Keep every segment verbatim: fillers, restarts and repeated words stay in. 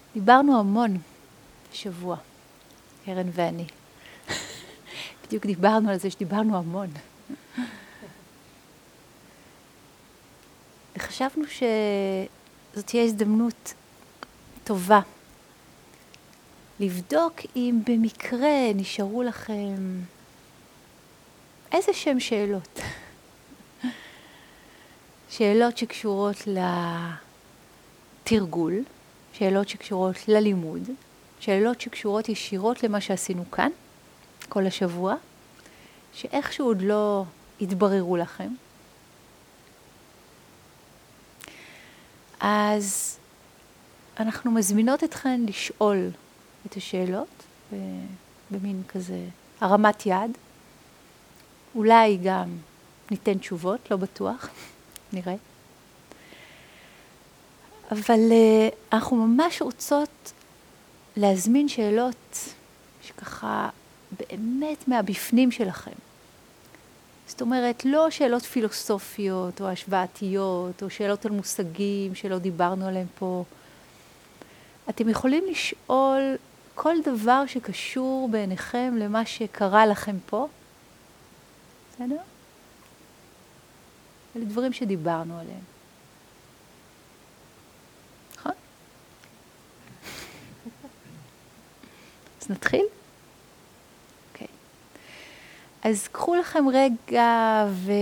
דיברנו המון בשבוע, קרן ואני. בדיוק דיברנו על זה שדיברנו המון. וחשבנו שזאת תהיה הזדמנות טובה לבדוק אם במקרה נשארו לכם איזה שם שאלות. שאלות שקשורות לתרגול, שאלות שקשורות ללימוד, שאלות שקשורות ישירות למה שעשינו כאן כל השבוע, שאיכשהו עוד לא התבררו לכם. אז אנחנו מזמינות אתכן לשאול את השאלות במין כזה הרמת יד. אולי גם ניתן תשובות, לא בטוח, נראה. אבל uh, אנחנו ממש רוצות להזמין שאלות שככה באמת מהבפנים שלכם. זאת אומרת, לא שאלות פילוסופיות או השוואתיות או שאלות על מושגים שלא דיברנו עליהם פה. אתם יכולים לשאול כל דבר שקשור בעיניכם למה שקרה לכם פה. בסדר? אלה דברים שדיברנו עליהם. נכון? אז נתחיל? אוקיי. אז קחו לכם רגע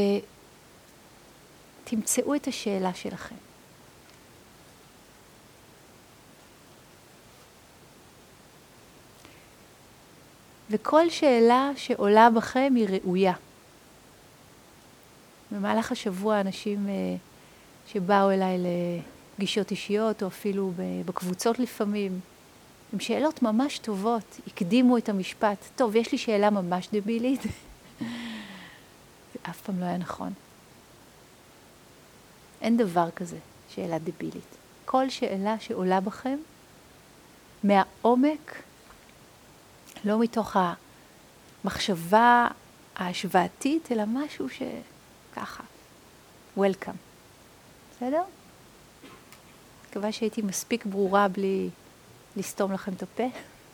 ותמצאו את השאלה שלכם. וכל שאלה שעולה בכם היא ראויה. במהלך השבוע אנשים שבאו אליי לפגישות אישיות, או אפילו בקבוצות לפעמים, עם שאלות ממש טובות, הקדימו את המשפט. טוב, יש לי שאלה ממש דבילית. זה אף פעם לא היה נכון. אין דבר כזה, שאלה דבילית. כל שאלה שעולה בכם, מהעומק, לא מתוך המחשבה ההשוואתית, אלא משהו שככה, welcome. בסדר? מקווה שהייתי מספיק ברורה בלי לסתום לכם את הפה.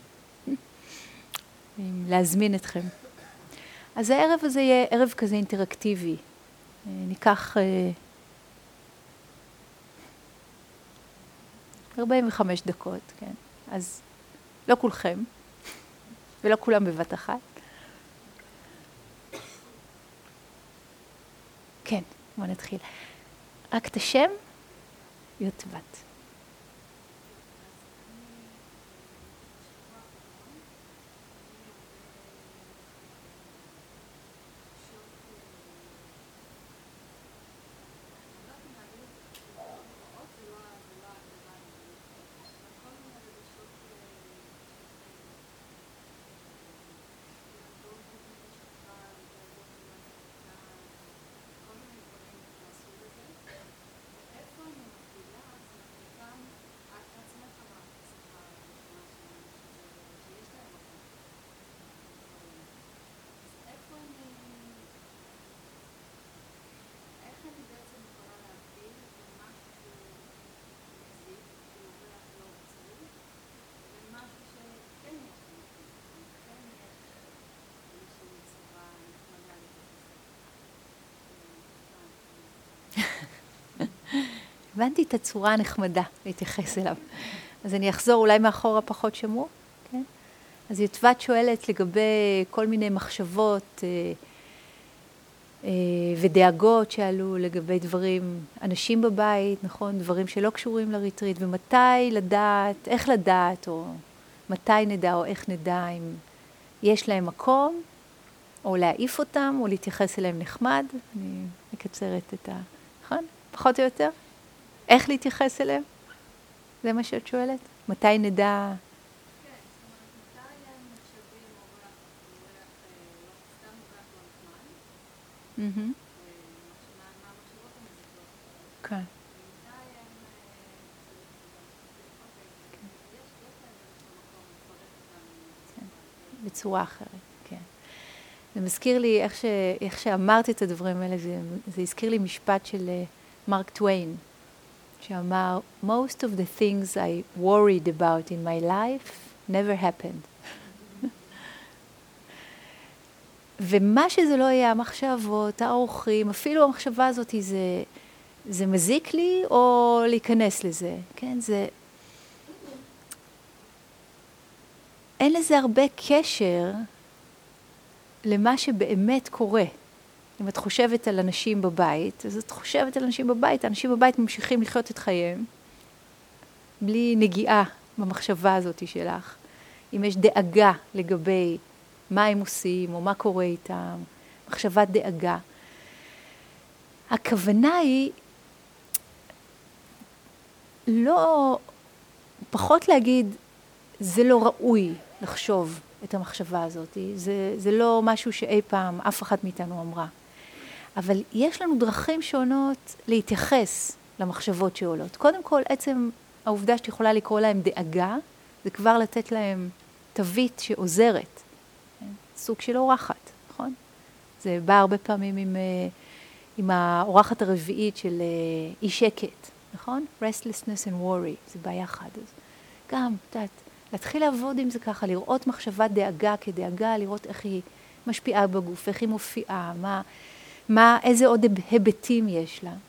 להזמין אתכם. אז הערב הזה יהיה ערב כזה אינטראקטיבי. ניקח ארבעים וחמש דקות, כן? אז לא כולכם. ולא כולם בבת אחת. כן, בוא נתחיל. רק את השם, יוטבת. הבנתי את הצורה הנחמדה להתייחס אליו. אז אני אחזור, אולי מאחורה פחות שמעו. כן? אז יוטבת שואלת לגבי כל מיני מחשבות אה, אה, ודאגות שעלו לגבי דברים, אנשים בבית, נכון? דברים שלא קשורים לריטריט, ומתי לדעת, איך לדעת, או מתי נדע, או איך נדע, אם יש להם מקום, או להעיף אותם, או להתייחס אליהם נחמד. אני מקצרת את ה... נכון? פחות או יותר? איך להתייחס אליהם? זה מה שאת שואלת? מתי נדע? כן, זאת אומרת, מתי הם נחשבים אורח, אורח, סתם אורח לא נחמד? מה המחשבות המזיקות? כן. ומתי הם, יש להם איזשהו מקום לפרט אותם. בצורה אחרת, כן. זה מזכיר לי, איך, ש, איך שאמרת את הדברים האלה, זה, זה הזכיר לי משפט של מרק טוויין, שאמר, most of the things I worried about in my life never happened. ומה שזה לא יהיה, המחשבות, האורחים, אפילו המחשבה הזאת, זה, זה מזיק לי או להיכנס לזה, כן? זה... אין לזה הרבה קשר למה שבאמת קורה. אם את חושבת על אנשים בבית, אז את חושבת על אנשים בבית, האנשים בבית ממשיכים לחיות את חייהם, בלי נגיעה במחשבה הזאת שלך. אם יש דאגה לגבי מה הם עושים, או מה קורה איתם, מחשבת דאגה. הכוונה היא לא, פחות להגיד, זה לא ראוי לחשוב את המחשבה הזאת. זה, זה לא משהו שאי פעם אף אחת מאיתנו אמרה. אבל יש לנו דרכים שונות להתייחס למחשבות שעולות. קודם כל, עצם העובדה שאת יכולה לקרוא להם דאגה, זה כבר לתת להם תווית שעוזרת. סוג של אורחת, נכון? זה בא הרבה פעמים עם, עם האורחת הרביעית של אי שקט, נכון? Restlessness and worry, זה בא יחד. אז גם, את יודעת, להתחיל לעבוד עם זה ככה, לראות מחשבת דאגה כדאגה, לראות איך היא משפיעה בגוף, איך היא מופיעה, מה, מה, איזה עוד היבטים יש לה.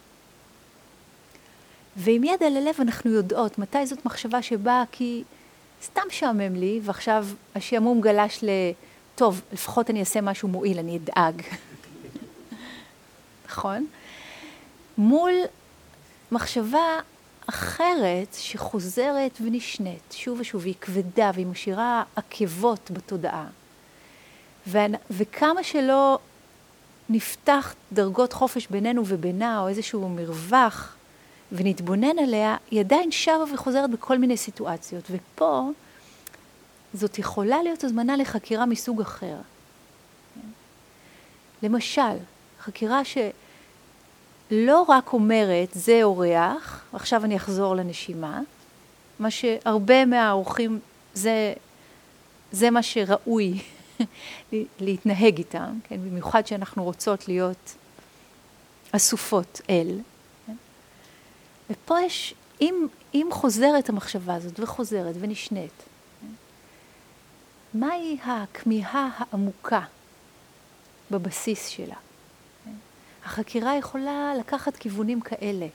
ועם יד על הלב אנחנו יודעות מתי זאת מחשבה שבאה כי סתם שעמם לי, ועכשיו השעמום גלש ל... טוב, לפחות אני אעשה משהו מועיל, אני אדאג. נכון? מול מחשבה אחרת שחוזרת ונשנית, שוב ושוב, היא כבדה והיא משאירה עקבות בתודעה. ו- וכמה שלא נפתח דרגות חופש בינינו ובינה, או איזשהו מרווח, ונתבונן עליה, היא עדיין שבה וחוזרת בכל מיני סיטואציות. ופה, זאת יכולה להיות הזמנה לחקירה מסוג אחר. למשל, חקירה שלא רק אומרת, זה אורח, ועכשיו אני אחזור לנשימה, מה שהרבה מהאורחים, זה, זה מה שראוי להתנהג איתם, כן? במיוחד שאנחנו רוצות להיות אסופות אל. כן? ופה יש, אם, אם חוזרת המחשבה הזאת וחוזרת ונשנית, מהי הכמיהה העמוקה בבסיס שלה? החקירה יכולה לקחת כיוונים כאלה.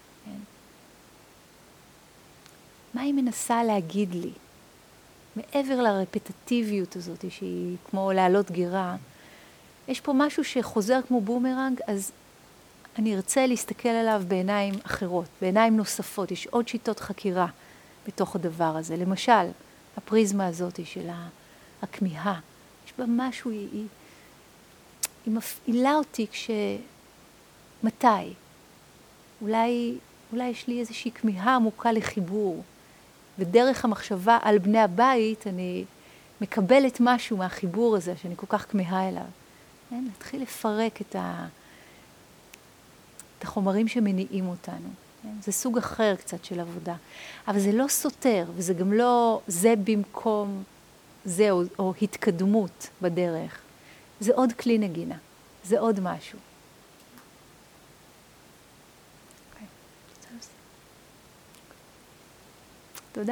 מה היא מנסה להגיד לי? מעבר לרפטטיביות הזאת, שהיא כמו לעלות גירה, יש פה משהו שחוזר כמו בומרנג, אז אני ארצה להסתכל עליו בעיניים אחרות, בעיניים נוספות. יש עוד שיטות חקירה בתוך הדבר הזה. למשל, הפריזמה הזאת של הכמיהה, יש בה משהו, היא, היא, היא מפעילה אותי כש... מתי? אולי, אולי יש לי איזושהי כמיהה עמוקה לחיבור, ודרך המחשבה על בני הבית אני מקבלת משהו מהחיבור הזה שאני כל כך כמיהה אליו. כן? להתחיל לפרק את, ה... את החומרים שמניעים אותנו. כן? זה סוג אחר קצת של עבודה. אבל זה לא סותר, וזה גם לא זה במקום זה או, או התקדמות בדרך. זה עוד כלי נגינה, זה עוד משהו. תודה.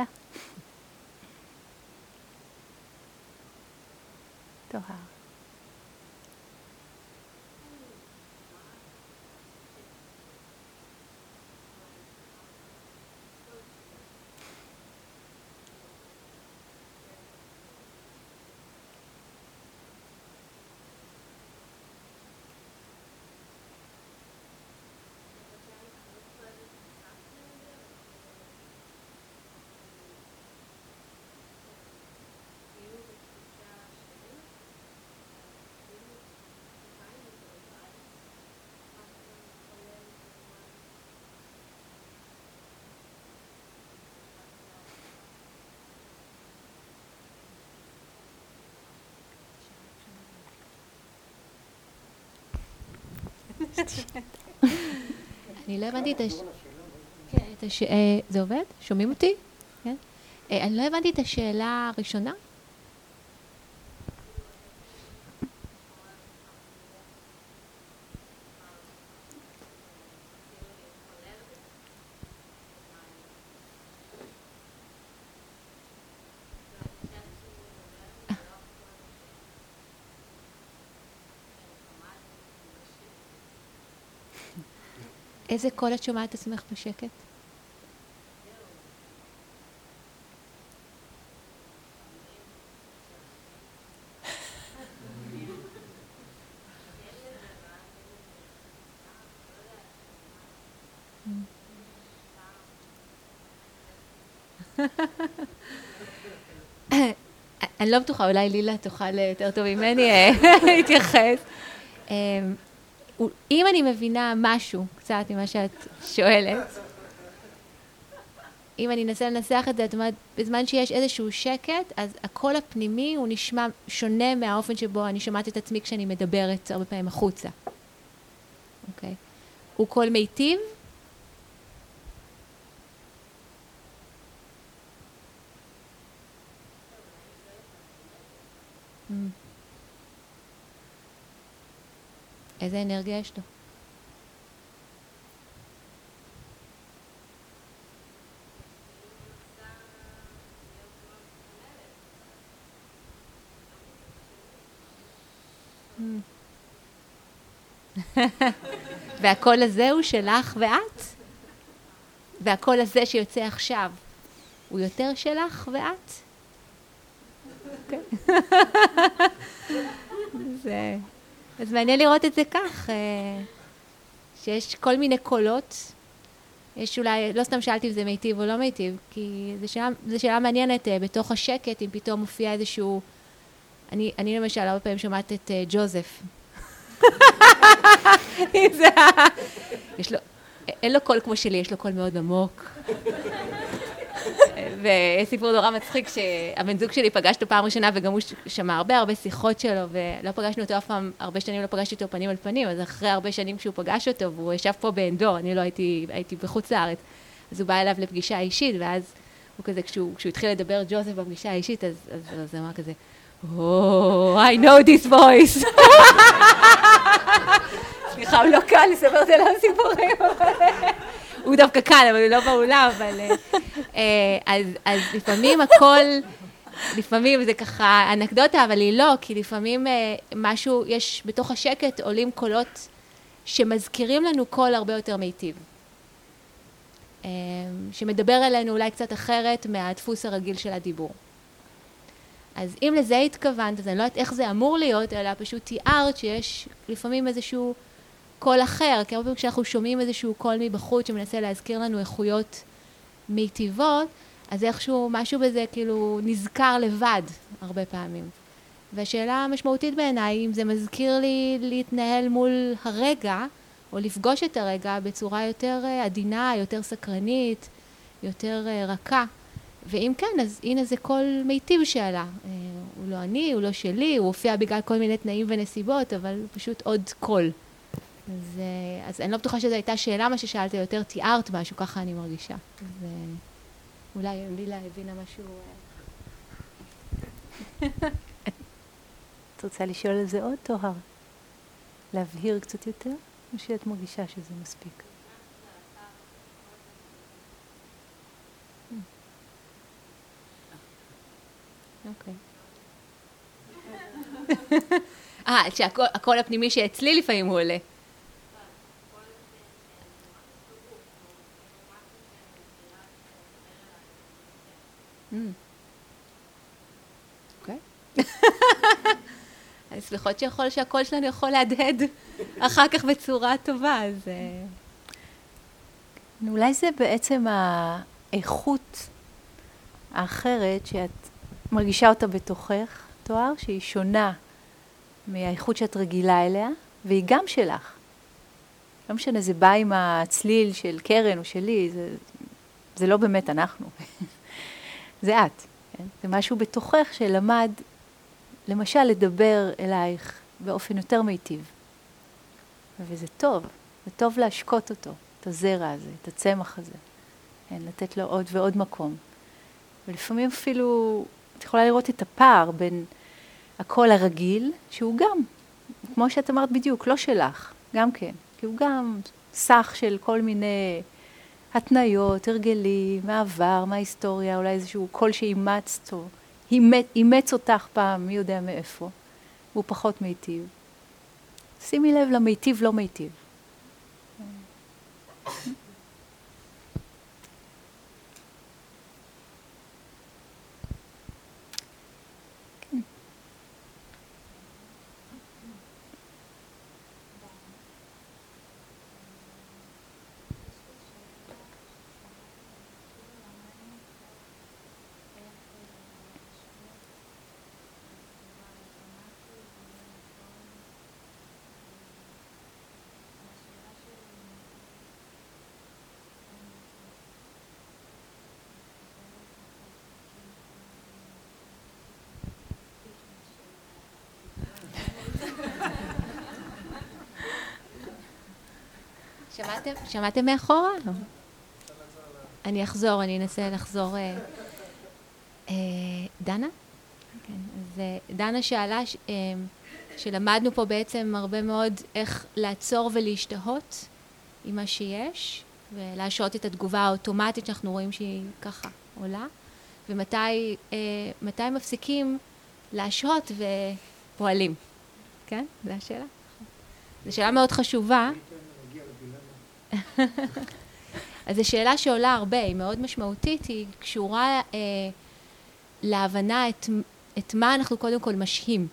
תוהר. אני לא הבנתי את הש... כן, את הש... זה עובד? שומעים אותי? כן. אני לא הבנתי את השאלה הראשונה. איזה קול את שומעת את עצמך בשקט? אני לא בטוחה, אולי לילה תוכל יותר טוב ממני להתייחס. אם אני מבינה משהו, קצת ממה שאת שואלת, אם אני אנסה לנסח את זה, זאת אומרת, בזמן שיש איזשהו שקט, אז הקול הפנימי הוא נשמע שונה מהאופן שבו אני שומעת את עצמי כשאני מדברת הרבה פעמים החוצה. אוקיי? הוא קול מיטיב? איזה אנרגיה יש לו? והקול הזה הוא שלך ואת? והקול הזה שיוצא עכשיו הוא יותר שלך ואת? זה... אז מעניין לראות את זה כך, שיש כל מיני קולות, יש אולי, לא סתם שאלתי אם זה מיטיב או לא מיטיב, כי זו שאלה, זו שאלה מעניינת בתוך השקט, אם פתאום מופיע איזשהו, אני, אני למשל הרבה פעמים שומעת את ג'וזף. יש לו, אין לו קול כמו שלי, יש לו קול מאוד עמוק. ויש סיפור נורא מצחיק שהבן זוג שלי פגש אותו פעם ראשונה וגם הוא שמע הרבה הרבה שיחות שלו ולא פגשנו אותו אף פעם, הרבה שנים לא פגשתי אותו פנים על פנים, אז אחרי הרבה שנים כשהוא פגש אותו והוא ישב פה באנדור, אני לא הייתי, הייתי בחוץ לארץ, אז הוא בא אליו לפגישה אישית ואז הוא כזה, כשהוא, כשהוא התחיל לדבר ג'וזף בפגישה האישית, אז, אז, אז הוא אמר כזה, Oh, I know this voice. סליחה, הוא לא קל לספר את זה לא סיפורים. הוא דווקא קל, אבל הוא לא באולם, אבל... אז, אז לפעמים הכל, לפעמים זה ככה אנקדוטה, אבל היא לא, כי לפעמים משהו, יש בתוך השקט עולים קולות שמזכירים לנו קול הרבה יותר מיטיב. שמדבר אלינו אולי קצת אחרת מהדפוס הרגיל של הדיבור. אז אם לזה התכוונת, אז אני לא יודעת איך זה אמור להיות, אלא פשוט תיארת שיש לפעמים איזשהו קול אחר, כי הרבה פעמים כשאנחנו שומעים איזשהו קול מבחוץ שמנסה להזכיר לנו איכויות מיטיבות, אז איכשהו משהו בזה כאילו נזכר לבד הרבה פעמים. והשאלה המשמעותית בעיניי, אם זה מזכיר לי להתנהל מול הרגע, או לפגוש את הרגע בצורה יותר עדינה, יותר סקרנית, יותר רכה. ואם כן, אז הנה זה קול מיטיב שעלה. הוא לא אני, הוא לא שלי, הוא הופיע בגלל כל מיני תנאים ונסיבות, אבל פשוט עוד קול. אז, אז אני לא בטוחה שזו הייתה שאלה מה ששאלת, יותר תיארת משהו, ככה אני מרגישה. אז אולי לילה הבינה משהו... את רוצה לשאול על זה עוד, טוהר? להבהיר קצת יותר? או שאת מרגישה שזה מספיק? אוקיי. אה, שהקול הפנימי שאצלי לפעמים הוא עולה. אוקיי. אני סליחות שיכול שהקול שלנו יכול להדהד אחר כך בצורה טובה, אז... אולי זה בעצם האיכות האחרת שאת מרגישה אותה בתוכך, תואר, שהיא שונה מהאיכות שאת רגילה אליה, והיא גם שלך. לא משנה, זה בא עם הצליל של קרן או שלי, זה, זה לא באמת אנחנו. זה את. כן? זה משהו בתוכך שלמד, למשל, לדבר אלייך באופן יותר מיטיב. וזה טוב. זה טוב להשקות אותו, את הזרע הזה, את הצמח הזה. כן? לתת לו עוד ועוד מקום. ולפעמים אפילו, את יכולה לראות את הפער בין הקול הרגיל, שהוא גם, כמו שאת אמרת בדיוק, לא שלך, גם כן. כי הוא גם סך של כל מיני התניות, הרגלים, מעבר, מההיסטוריה, אולי איזשהו קול שאימצת או אימץ, אימץ אותך פעם, מי יודע מאיפה. הוא פחות מיטיב. שימי לב למיטיב, לא מיטיב. שמעתם? שמעתם מאחורה? לא. אני אחזור, אני אנסה לחזור. אה, אה, דנה? כן, אז אה, דנה שאלה ש, אה, שלמדנו פה בעצם הרבה מאוד איך לעצור ולהשתהות עם מה שיש, ולהשעות את התגובה האוטומטית שאנחנו רואים שהיא ככה עולה, ומתי אה, מתי מפסיקים להשהות ופועלים. כן? זו השאלה? זו שאלה מאוד חשובה. אז זו שאלה שעולה הרבה, היא מאוד משמעותית, היא קשורה אה, להבנה את, את מה אנחנו קודם כל משהים,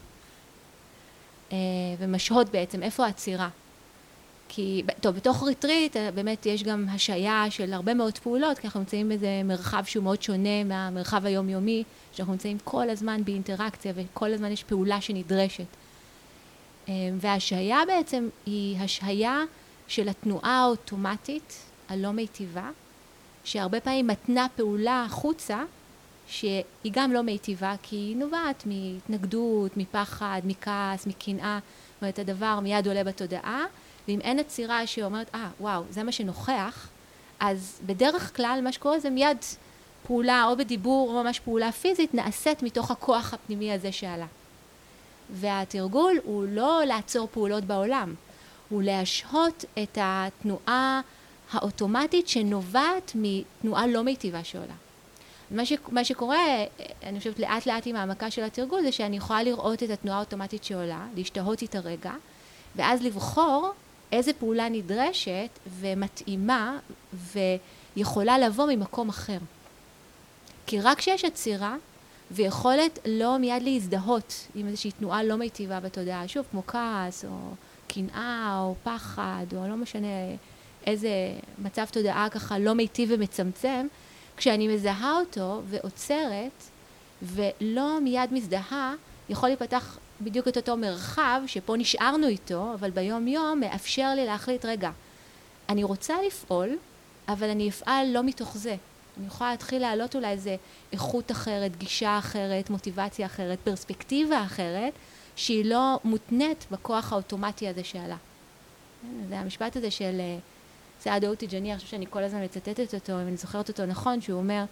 אה, ומשהות בעצם, איפה העצירה. כי, טוב, בתוך ריטריט באמת יש גם השעיה של הרבה מאוד פעולות, כי אנחנו נמצאים באיזה מרחב שהוא מאוד שונה מהמרחב היומיומי, שאנחנו נמצאים כל הזמן באינטראקציה, וכל הזמן יש פעולה שנדרשת. אה, והשעיה בעצם היא השעיה של התנועה האוטומטית הלא מיטיבה, שהרבה פעמים מתנה פעולה החוצה, שהיא גם לא מיטיבה, כי היא נובעת מהתנגדות, מפחד, מכעס, מקנאה, זאת אומרת, הדבר מיד עולה בתודעה, ואם אין עצירה שאומרת, אה, וואו, זה מה שנוכח, אז בדרך כלל מה שקורה זה מיד פעולה, או בדיבור, או ממש פעולה פיזית, נעשית מתוך הכוח הפנימי הזה שעלה. והתרגול הוא לא לעצור פעולות בעולם, הוא להשהות את התנועה האוטומטית שנובעת מתנועה לא מיטיבה שעולה. מה, ש, מה שקורה, אני חושבת לאט לאט עם העמקה של התרגול, זה שאני יכולה לראות את התנועה האוטומטית שעולה, להשתהות את הרגע, ואז לבחור איזה פעולה נדרשת ומתאימה ויכולה לבוא ממקום אחר. כי רק כשיש עצירה ויכולת לא מיד להזדהות עם איזושהי תנועה לא מיטיבה בתודעה, שוב, כמו כעס או קנאה או פחד, או לא משנה איזה מצב תודעה ככה לא מיטיב ומצמצם, כשאני מזהה אותו ועוצרת ולא מיד מזדהה, יכול להיפתח בדיוק את אותו מרחב שפה נשארנו איתו, אבל ביום יום מאפשר לי להחליט, רגע, אני רוצה לפעול, אבל אני אפעל לא מתוך זה. אני יכולה להתחיל להעלות אולי איזה איכות אחרת, גישה אחרת, מוטיבציה אחרת, פרספקטיבה אחרת, שהיא לא מותנית בכוח האוטומטי הזה שעלה. זה המשפט הזה של סעד אוטי-ג'ני, אני חושב שאני כל הזמן מצטטת אותו, ואני זוכרת אותו נכון, שהוא אומר,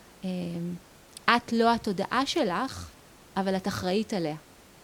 את לא התודעה שלך, אבל את אחראית עליה.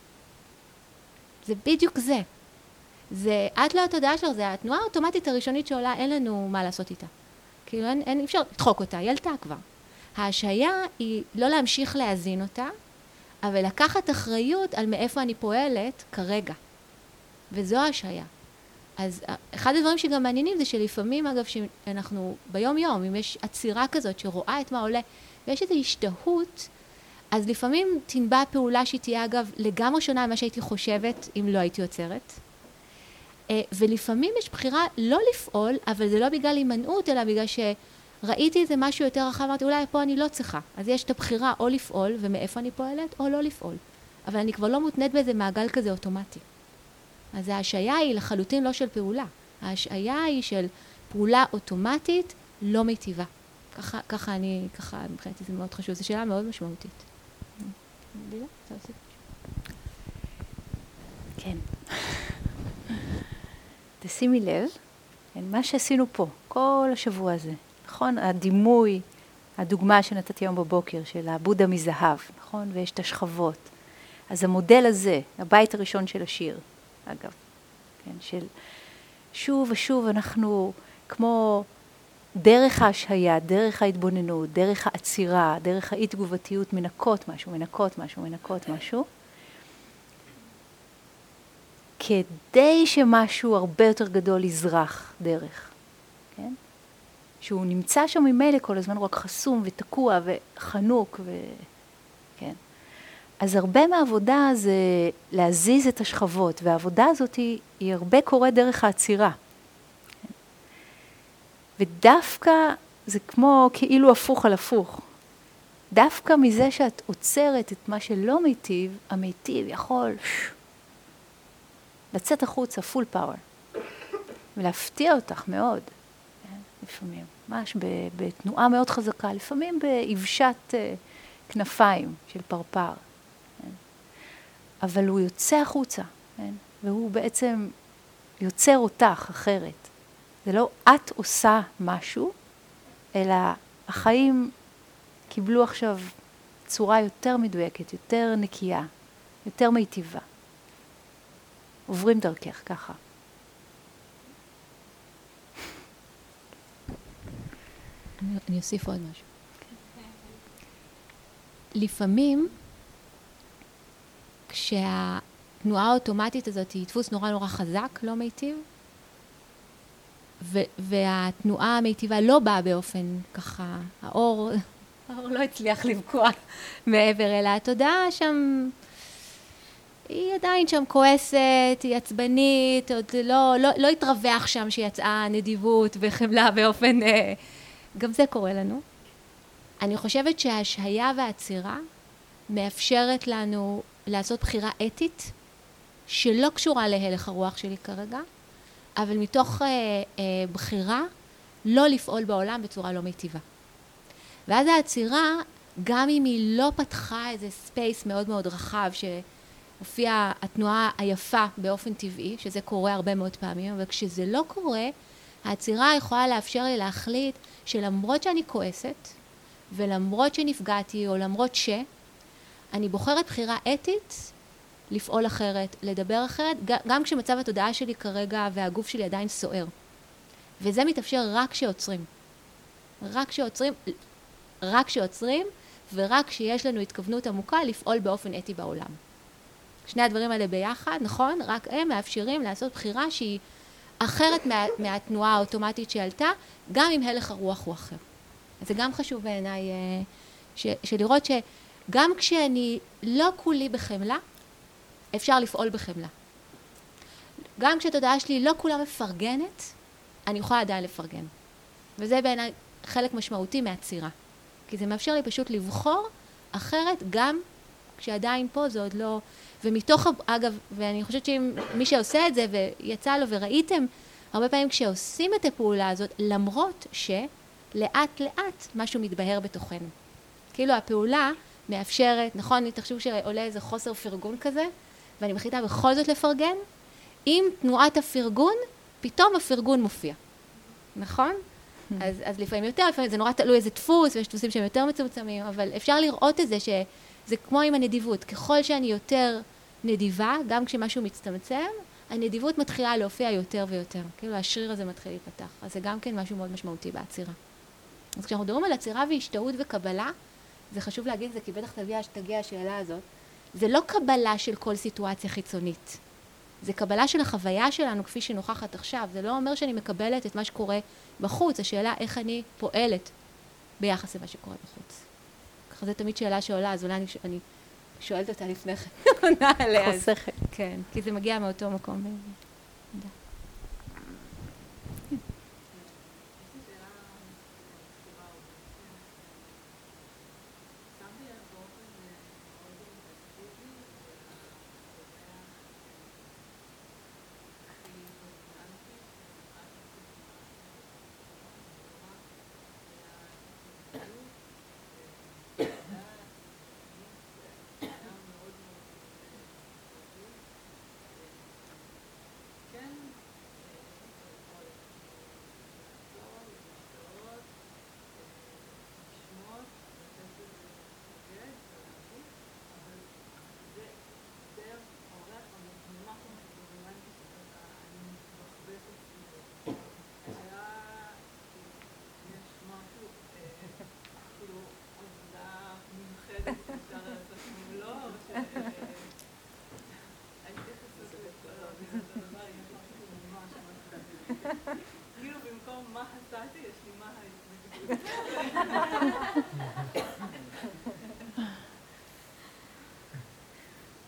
זה בדיוק זה. זה, את לא התודעה שלך, זה התנועה האוטומטית הראשונית שעולה, אין לנו מה לעשות איתה. כאילו אין, אין אפשר לדחוק אותה, היא עלתה כבר. ההשעיה היא לא להמשיך להזין אותה, אבל לקחת אחריות על מאיפה אני פועלת כרגע. וזו ההשעיה. אז אחד הדברים שגם מעניינים זה שלפעמים, אגב, שאנחנו ביום יום, אם יש עצירה כזאת שרואה את מה עולה, ויש איזו השתהות, אז לפעמים תנבע פעולה שהיא תהיה, אגב, לגמרי שונה ממה שהייתי חושבת אם לא הייתי עוצרת. ולפעמים יש בחירה לא לפעול, אבל זה לא בגלל הימנעות, אלא בגלל שראיתי איזה משהו יותר רחב, אמרתי, אולי פה אני לא צריכה. אז יש את הבחירה או לפעול, ומאיפה אני פועלת, או לא לפעול. אבל אני כבר לא מותנית באיזה מעגל כזה אוטומטי. אז ההשעיה היא לחלוטין לא של פעולה. ההשעיה היא של פעולה אוטומטית לא מיטיבה. ככה, ככה אני, ככה, מבחינתי זה מאוד חשוב. זו שאלה מאוד משמעותית. לילה, אתה עושה? כן. תשימי לב, מה שעשינו פה, כל השבוע הזה, נכון? הדימוי, הדוגמה שנתתי היום בבוקר של הבודה מזהב, נכון? ויש את השכבות. אז המודל הזה, הבית הראשון של השיר, אגב, כן, של שוב ושוב אנחנו כמו דרך ההשהיה, דרך ההתבוננות, דרך העצירה, דרך האי-תגובתיות, מנקות משהו, מנקות משהו, מנקות משהו, כדי שמשהו הרבה יותר גדול יזרח דרך, כן? שהוא נמצא שם ממילא כל הזמן, הוא רק חסום ותקוע וחנוק, ו... כן. אז הרבה מהעבודה זה להזיז את השכבות, והעבודה הזאת היא, היא הרבה קורית דרך העצירה. ודווקא זה כמו כאילו הפוך על הפוך. דווקא מזה שאת עוצרת את מה שלא מיטיב, המיטיב יכול לצאת החוצה, פול פאוור, ולהפתיע אותך מאוד, לפעמים, ממש בתנועה מאוד חזקה, לפעמים ביבשת כנפיים של פרפר. אבל הוא יוצא החוצה, והוא בעצם יוצר אותך אחרת. זה לא את עושה משהו, אלא החיים קיבלו עכשיו צורה יותר מדויקת, יותר נקייה, יותר מיטיבה. עוברים דרכך ככה. אני, אני אוסיף עוד משהו. לפעמים, כשהתנועה האוטומטית הזאת היא דפוס נורא נורא חזק, לא מיטיב, ו- והתנועה המיטיבה לא באה באופן ככה, האור, האור לא הצליח לבקוע מעבר אלא התודעה שם, היא עדיין שם כועסת, היא עצבנית, עוד לא, לא, לא התרווח שם שיצאה נדיבות וחמלה באופן, גם זה קורה לנו. אני חושבת שההשהיה והעצירה מאפשרת לנו לעשות בחירה אתית שלא קשורה להלך הרוח שלי כרגע, אבל מתוך אה, אה, בחירה לא לפעול בעולם בצורה לא מיטיבה. ואז העצירה, גם אם היא לא פתחה איזה ספייס מאוד מאוד רחב שהופיעה התנועה היפה באופן טבעי, שזה קורה הרבה מאוד פעמים, אבל כשזה לא קורה, העצירה יכולה לאפשר לי להחליט שלמרות שאני כועסת, ולמרות שנפגעתי, או למרות ש, אני בוחרת בחירה אתית לפעול אחרת, לדבר אחרת, גם כשמצב התודעה שלי כרגע והגוף שלי עדיין סוער. וזה מתאפשר רק כשעוצרים. רק כשעוצרים, רק כשעוצרים, ורק כשיש לנו התכוונות עמוקה לפעול באופן אתי בעולם. שני הדברים האלה ביחד, נכון? רק הם מאפשרים לעשות בחירה שהיא אחרת מה, מהתנועה האוטומטית שעלתה, גם אם הלך הרוח הוא אחר. אז זה גם חשוב בעיניי ש, שלראות שגם כשאני לא כולי בחמלה, אפשר לפעול בחמלה. גם כשהתודעה שלי לא כולה מפרגנת, אני יכולה עדיין לפרגן. וזה בעיניי חלק משמעותי מהצירה. כי זה מאפשר לי פשוט לבחור אחרת גם כשעדיין פה זה עוד לא... ומתוך, אגב, ואני חושבת שמי שעושה את זה ויצא לו וראיתם, הרבה פעמים כשעושים את הפעולה הזאת, למרות שלאט לאט משהו מתבהר בתוכנו. כאילו הפעולה מאפשרת, נכון, תחשבו שעולה איזה חוסר פרגון כזה, ואני מחליטה בכל זאת לפרגן, עם תנועת הפרגון, פתאום הפרגון מופיע. נכון? אז, אז לפעמים יותר, לפעמים זה נורא תלוי איזה דפוס, ויש דפוסים שהם יותר מצומצמים, אבל אפשר לראות את זה שזה כמו עם הנדיבות. ככל שאני יותר נדיבה, גם כשמשהו מצטמצם, הנדיבות מתחילה להופיע יותר ויותר. כאילו השריר הזה מתחיל להיפתח. אז זה גם כן משהו מאוד משמעותי בעצירה. אז כשאנחנו מדברים על עצירה והשתאות וקבלה, זה חשוב להגיד את זה, כי בטח תגיע, תגיע השאלה הזאת. זה לא קבלה של כל סיטואציה חיצונית. זה קבלה של החוויה שלנו כפי שנוכחת עכשיו. זה לא אומר שאני מקבלת את מה שקורה בחוץ. השאלה איך אני פועלת ביחס למה שקורה בחוץ. ככה זו תמיד שאלה שעולה, אז אולי אני, אני שואלת אותה לפני כן. עונה עליה. חוסכת. כן, כי זה מגיע מאותו מקום. תודה.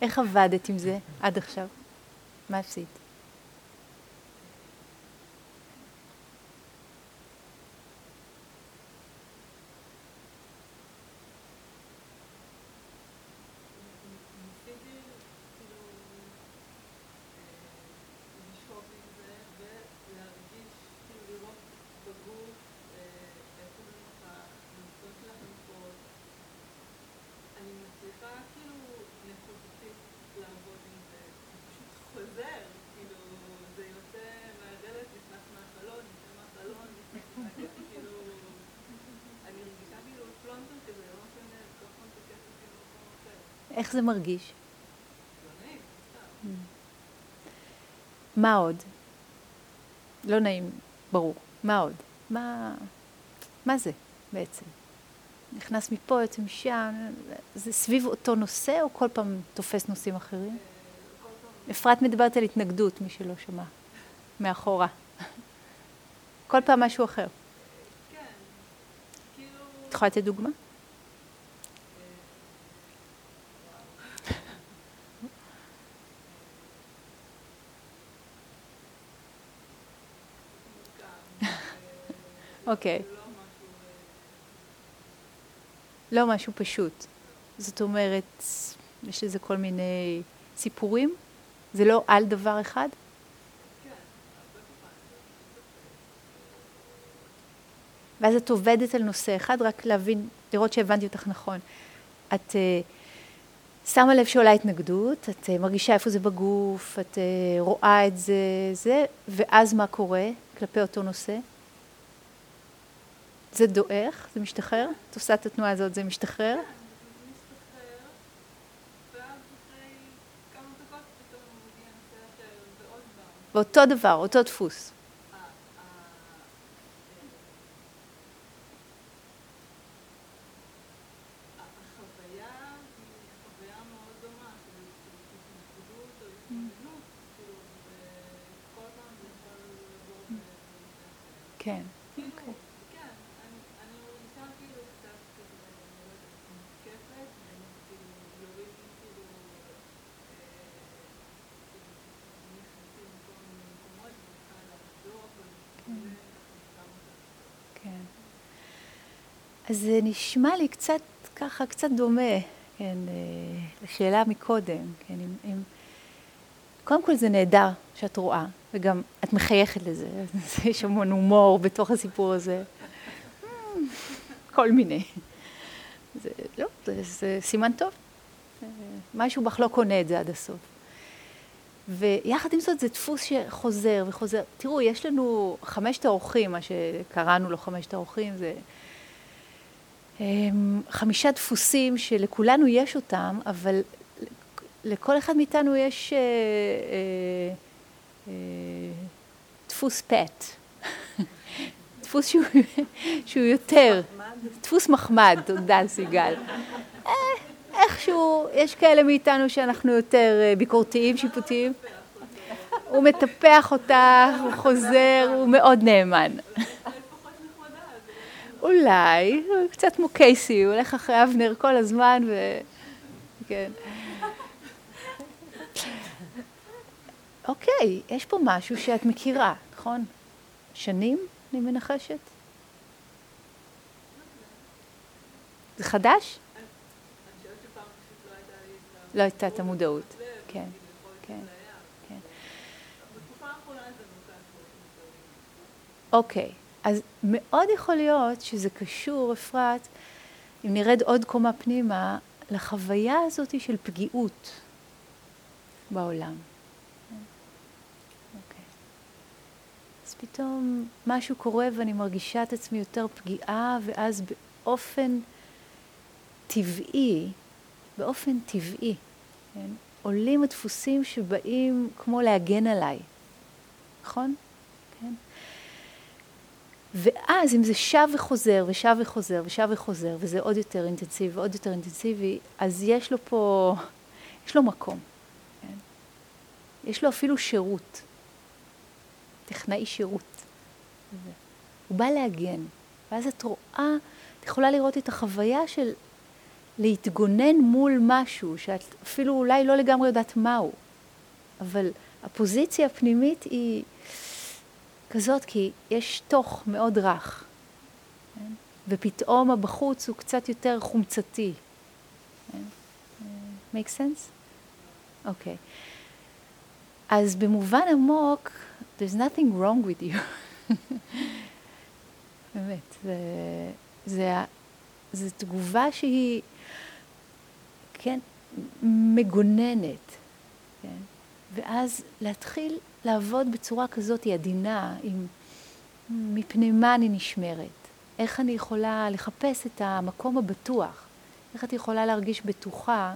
איך עבדת עם זה עד עכשיו? מה עשית? ניסיתי כאילו לשהות עם זה ולהרגיש, כאילו לראות בגוף איפה זה נוכח, לנסות להנחות. אני מצליחה כאילו נקודתית לעבוד עם זה, זה פשוט חוזר, כאילו זה יוצא מהדלת, נכנס מהחלון, יוצא מהחלון, נכנס מהגב, כאילו אני רגישה כאילו פלונטר כזה, לא משנה, כל פעם תוקף אותי במקום אחר. איך זה מרגיש? לא נעים, סתם. מה עוד? לא נעים, ברור. מה עוד? מה, מה זה בעצם? נכנס מפה, יוצא משם, זה סביב אותו נושא או כל פעם תופס נושאים אחרים? אפרת מדברת על התנגדות, מי שלא שמע, מאחורה. כל פעם משהו אחר. כן, כאילו... את יכולה לתת דוגמה? אוקיי. לא משהו פשוט. זאת אומרת, יש לזה כל מיני סיפורים? זה לא על דבר אחד? ואז את עובדת על נושא אחד, רק להבין, לראות שהבנתי אותך נכון. את uh, שמה לב שעולה התנגדות, את uh, מרגישה איפה זה בגוף, את uh, רואה את זה, זה, ואז מה קורה כלפי אותו נושא? זה דועך? זה משתחרר? את עושה את התנועה הזאת, זה משתחרר? כן, זה משתחרר, ואז אחרי כמה דקות פתאום מגיע נושא אחר ועוד פעם. ואותו דבר, אותו דפוס. החוויה היא חוויה מאוד דומה, של התנגדות או התנגדות, כאילו, וכל פעם זה יכול לבוא בנושא אחר. כן. כאילו, כן, אני מרגישה כאילו קצת כזה, לא יודעת, מותקפת, כאילו, יורים כאילו, נכנסים מכל מיני מקומות, וצריכה לעזור, וזה ככה גם אותה. כן. אז זה נשמע לי קצת ככה, קצת דומה, כן, לשאלה מקודם, כן, אם, אם... קודם כל זה נהדר שאת רואה, וגם את מחייכת לזה, יש המון הומור בתוך הסיפור הזה. כל מיני. זה, לא, זה, זה סימן טוב. משהו בך לא קונה את זה עד הסוף. ויחד עם זאת זה דפוס שחוזר וחוזר. תראו, יש לנו חמשת האורחים, מה שקראנו לו חמשת האורחים, זה חמישה דפוסים שלכולנו יש אותם, אבל לכל אחד מאיתנו יש אה, אה, אה, דפוס פט. דפוס שהוא, שהוא יותר, דפוס מחמד, תודה סיגל. אה, איכשהו, יש כאלה מאיתנו שאנחנו יותר ביקורתיים, שיפוטיים. הוא מטפח אותה, הוא חוזר, הוא מאוד נאמן. אולי, הוא קצת כמו קייסי, הוא הולך אחרי אבנר כל הזמן, ו... כן. אוקיי, יש פה משהו שאת מכירה, נכון? שנים, אני מנחשת? זה חדש? לא הייתה את המודעות. כן, כן, כן. אוקיי, אז מאוד יכול להיות שזה קשור, אפרת, אם נרד עוד קומה פנימה, לחוויה הזאת של פגיעות בעולם. אוקיי. אז פתאום משהו קורה ואני מרגישה את עצמי יותר פגיעה, ואז באופן טבעי, באופן טבעי, כן? עולים הדפוסים שבאים כמו להגן עליי, נכון? כן? ואז אם זה שב וחוזר ושב וחוזר ושב וחוזר, וזה עוד יותר אינטנסיבי ועוד יותר אינטנסיבי, אז יש לו פה, יש לו מקום. כן? יש לו אפילו שירות, טכנאי שירות. הוא בא להגן, ואז את רואה, את יכולה לראות את החוויה של להתגונן מול משהו שאת אפילו אולי לא לגמרי יודעת מהו, אבל הפוזיציה הפנימית היא כזאת כי יש תוך מאוד רך, כן? ופתאום הבחוץ הוא קצת יותר חומצתי. כן? make sense? אוקיי. Okay. אז במובן עמוק, there's nothing wrong with you. באמת, זה, זה, זה תגובה שהיא, כן, מגוננת, כן? ואז להתחיל לעבוד בצורה כזאת עדינה, עם מפני מה אני נשמרת, איך אני יכולה לחפש את המקום הבטוח, איך את יכולה להרגיש בטוחה,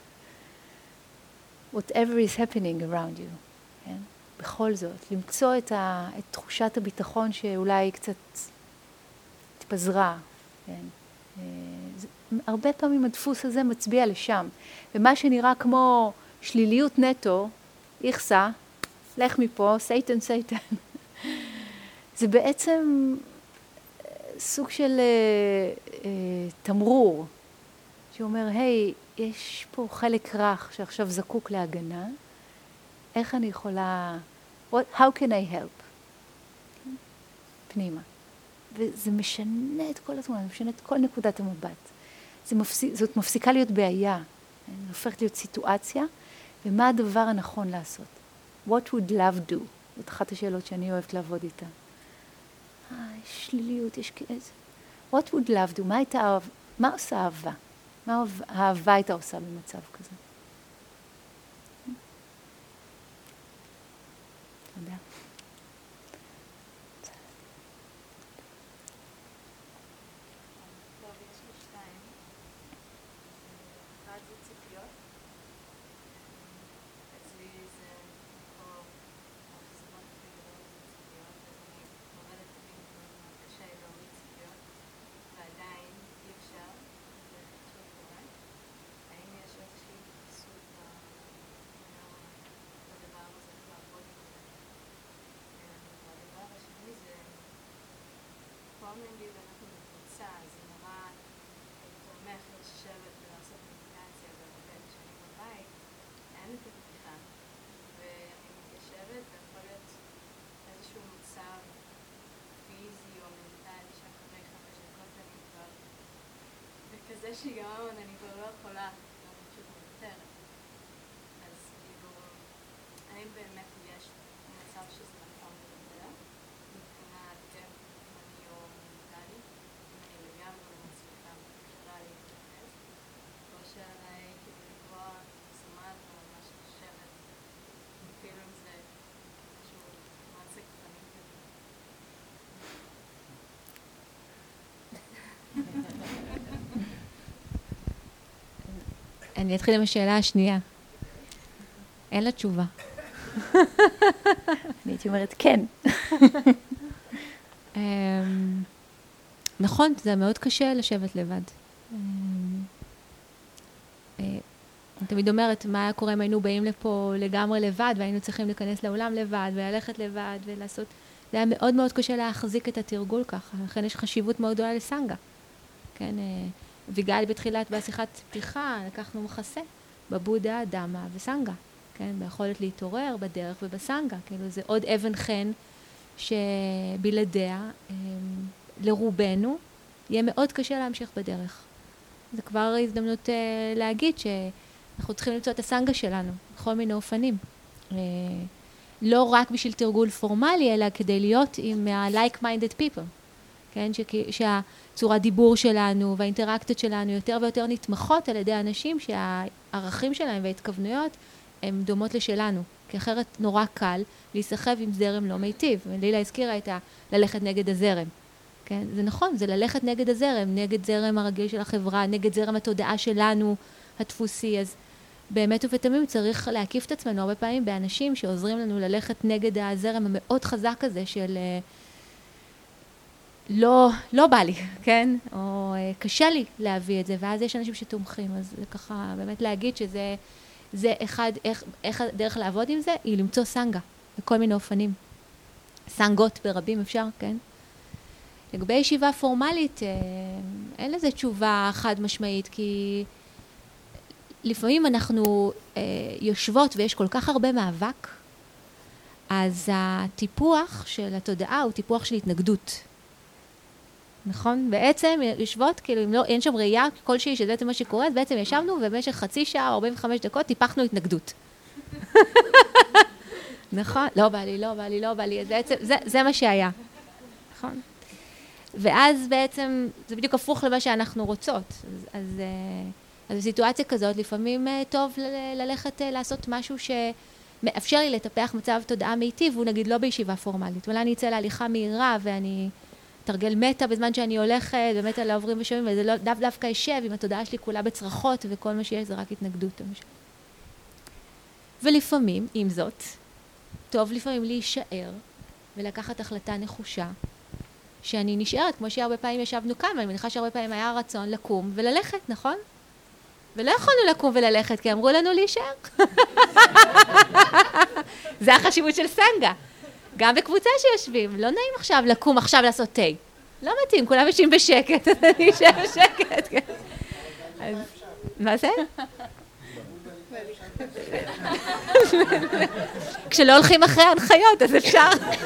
whatever is happening around you, כן? בכל זאת, למצוא את, ה, את תחושת הביטחון שאולי קצת התפזרה, כן? זה, הרבה פעמים הדפוס הזה מצביע לשם, ומה שנראה כמו שליליות נטו, יחסה, לך מפה, סייטן, סייטן. זה בעצם סוג של אה, אה, תמרור, שאומר, היי, יש פה חלק רך שעכשיו זקוק להגנה, איך אני יכולה, what, how can I help? פנימה. וזה משנה את כל התמונה, זה משנה את כל נקודת המבט. זה מפסיק, זאת מפסיקה להיות בעיה, זה הופכת להיות סיטואציה, ומה הדבר הנכון לעשות? What would love do? זאת אחת השאלות שאני אוהבת לעבוד איתה. אה, יש שליליות, יש כאיזה. What would love do? מה הייתה, מה עושה אהבה? מה האהבה הייתה עושה במצב כזה? תודה. טוב, יש לי שתיים. אחד זה ציפיות. אצלי זה פה אכזבות הכי גדולות זה ציפיות, אז אני עובדת תמיד מאוד קשה להוריד ציפיות, ועדיין אי אפשר, זה פשוט קורה. האם יש איזושהי התייחסות בדבר הזה, איך לעבוד עם זה? והדבר השני זה, פה נגיד אנחנו בקבוצה, זה נורא תומך לשבת ולעשות מדיטציה, והרבה כשאני בבית, אין את הפתיחה. ואני מתיישבת, ויכול להיות איזשהו מצב פיזי או מנטלי שאחרי חמש דקות אני כבר וכזה שיגעון, אני כבר לא יכולה, אני פשוט מוותרת. אז כאילו, האם באמת יש מצב שזה נכון לדבר, מבחינת כיף זמני או מנטלי, אם אני לגמרי לא מצליחה בכלל להתרכז, או שעליי כאילו לקבוע זמן או ממש לשבת, אפילו אם זה איזשהו מעשה קטנים כזה. אני אתחיל עם השאלה השנייה. אין לה תשובה. אני הייתי אומרת כן. נכון, זה מאוד קשה לשבת לבד. אני תמיד אומרת, מה היה קורה אם היינו באים לפה לגמרי לבד, והיינו צריכים להיכנס לאולם לבד, וללכת לבד, ולעשות... זה היה מאוד מאוד קשה להחזיק את התרגול ככה. לכן יש חשיבות מאוד גדולה לסנגה. כן, ויגאל בתחילת, בשיחת פתיחה, לקחנו מחסה, בבודה, דמה וסנגה. כן, ביכולת להתעורר בדרך ובסנגה. כאילו, זה עוד אבן חן שבלעדיה, לרובנו, יהיה מאוד קשה להמשיך בדרך. זה כבר הזדמנות להגיד שאנחנו צריכים למצוא את הסנגה שלנו, בכל מיני אופנים. לא רק בשביל תרגול פורמלי, אלא כדי להיות עם ה-like-minded people. כן, שהצורת דיבור שלנו והאינטראקציות שלנו יותר ויותר נתמכות על ידי אנשים שהערכים שלהם וההתכוונויות הן דומות לשלנו. כי אחרת נורא קל להיסחב עם זרם לא מיטיב. לילה הזכירה את ה- ללכת נגד הזרם. כן? זה נכון, זה ללכת נגד הזרם, נגד זרם הרגיל של החברה, נגד זרם התודעה שלנו, הדפוסי. אז באמת ובתמים צריך להקיף את עצמנו הרבה פעמים באנשים שעוזרים לנו ללכת נגד הזרם המאוד חזק הזה של לא, לא בא לי, כן? או קשה לי להביא את זה, ואז יש אנשים שתומכים. אז זה ככה באמת להגיד שזה זה אחד, איך, איך הדרך לעבוד עם זה, היא למצוא סנגה בכל מיני אופנים. סנגות ברבים אפשר, כן? לגבי ישיבה פורמלית, אין לזה תשובה חד משמעית, כי לפעמים אנחנו אה, יושבות ויש כל כך הרבה מאבק, אז הטיפוח של התודעה הוא טיפוח של התנגדות. נכון? בעצם יושבות, כאילו, אם לא, אין שם ראייה כלשהי שזה בעצם מה שקורה, אז בעצם ישבנו ובמשך חצי שעה או ארבעים וחמש דקות טיפחנו התנגדות. נכון? לא בא לי, לא בא לי, לא בא לי. זה, זה, זה מה שהיה. נכון? ואז בעצם זה בדיוק הפוך למה שאנחנו רוצות. אז, אז, אז בסיטואציה כזאת לפעמים טוב ל- ללכת לעשות משהו שמאפשר לי לטפח מצב תודעה מיטיב, והוא נגיד לא בישיבה פורמלית. אולי אני אצא להליכה מהירה ואני תרגל מטה בזמן שאני הולכת, ומטה לעוברים ושומעים, וזה לא דו דווקא ישב עם התודעה שלי כולה בצרחות, וכל מה שיש זה רק התנגדות. ולפעמים, עם זאת, טוב לפעמים להישאר ולקחת החלטה נחושה, שאני נשארת, כמו שהרבה פעמים ישבנו כאן, ואני מניחה שהרבה פעמים היה רצון לקום וללכת, נכון? ולא יכולנו לקום וללכת, כי אמרו לנו להישאר. זה החשיבות של סנגה. גם בקבוצה שיושבים, לא נעים עכשיו לקום עכשיו לעשות תה. לא מתאים, כולם יושבים בשקט, אז אני אשאר בשקט. אז מה זה? כשלא הולכים אחרי ההנחיות, אז אפשר.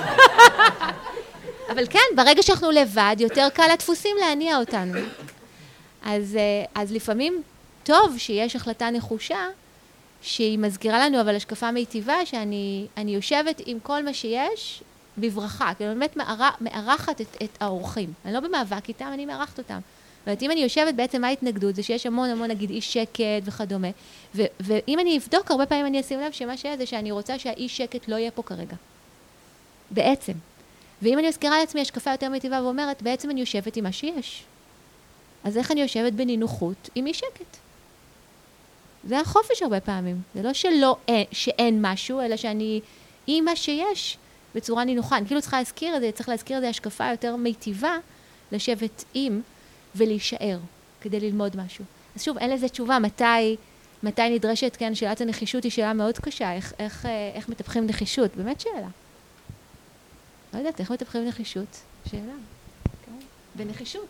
אבל כן, ברגע שאנחנו לבד, יותר קל לדפוסים להניע אותנו. אז, אז לפעמים טוב שיש החלטה נחושה, שהיא מזכירה לנו, אבל השקפה מיטיבה, שאני אני יושבת עם כל מה שיש בברכה, כי אני באמת מארחת את, את האורחים. אני לא במאבק איתם, אני מארחת אותם. זאת אם אני יושבת, בעצם מה ההתנגדות? זה שיש המון המון, נגיד, אי שקט וכדומה. ו, ואם אני אבדוק, הרבה פעמים אני אשים לב שמה שיש זה שאני רוצה שהאי שקט לא יהיה פה כרגע. בעצם. ואם אני מזכירה לעצמי השקפה יותר מיטיבה ואומרת, בעצם אני יושבת עם מה שיש. אז איך אני יושבת בנינוחות עם אי שקט? זה החופש הרבה פעמים. זה לא שלא, שאין משהו, אלא שאני עם מה שיש בצורה נינוחה. אני כאילו צריכה להזכיר את זה, צריך להזכיר את זה השקפה יותר מיטיבה, לשבת עם ולהישאר, כדי ללמוד משהו. אז שוב, אין לזה תשובה, מתי, מתי נדרשת, כן, שאלת הנחישות היא שאלה מאוד קשה, איך, איך, איך מטפחים נחישות? באמת שאלה. לא יודעת, איך מטפחים נחישות? שאלה. בנחישות.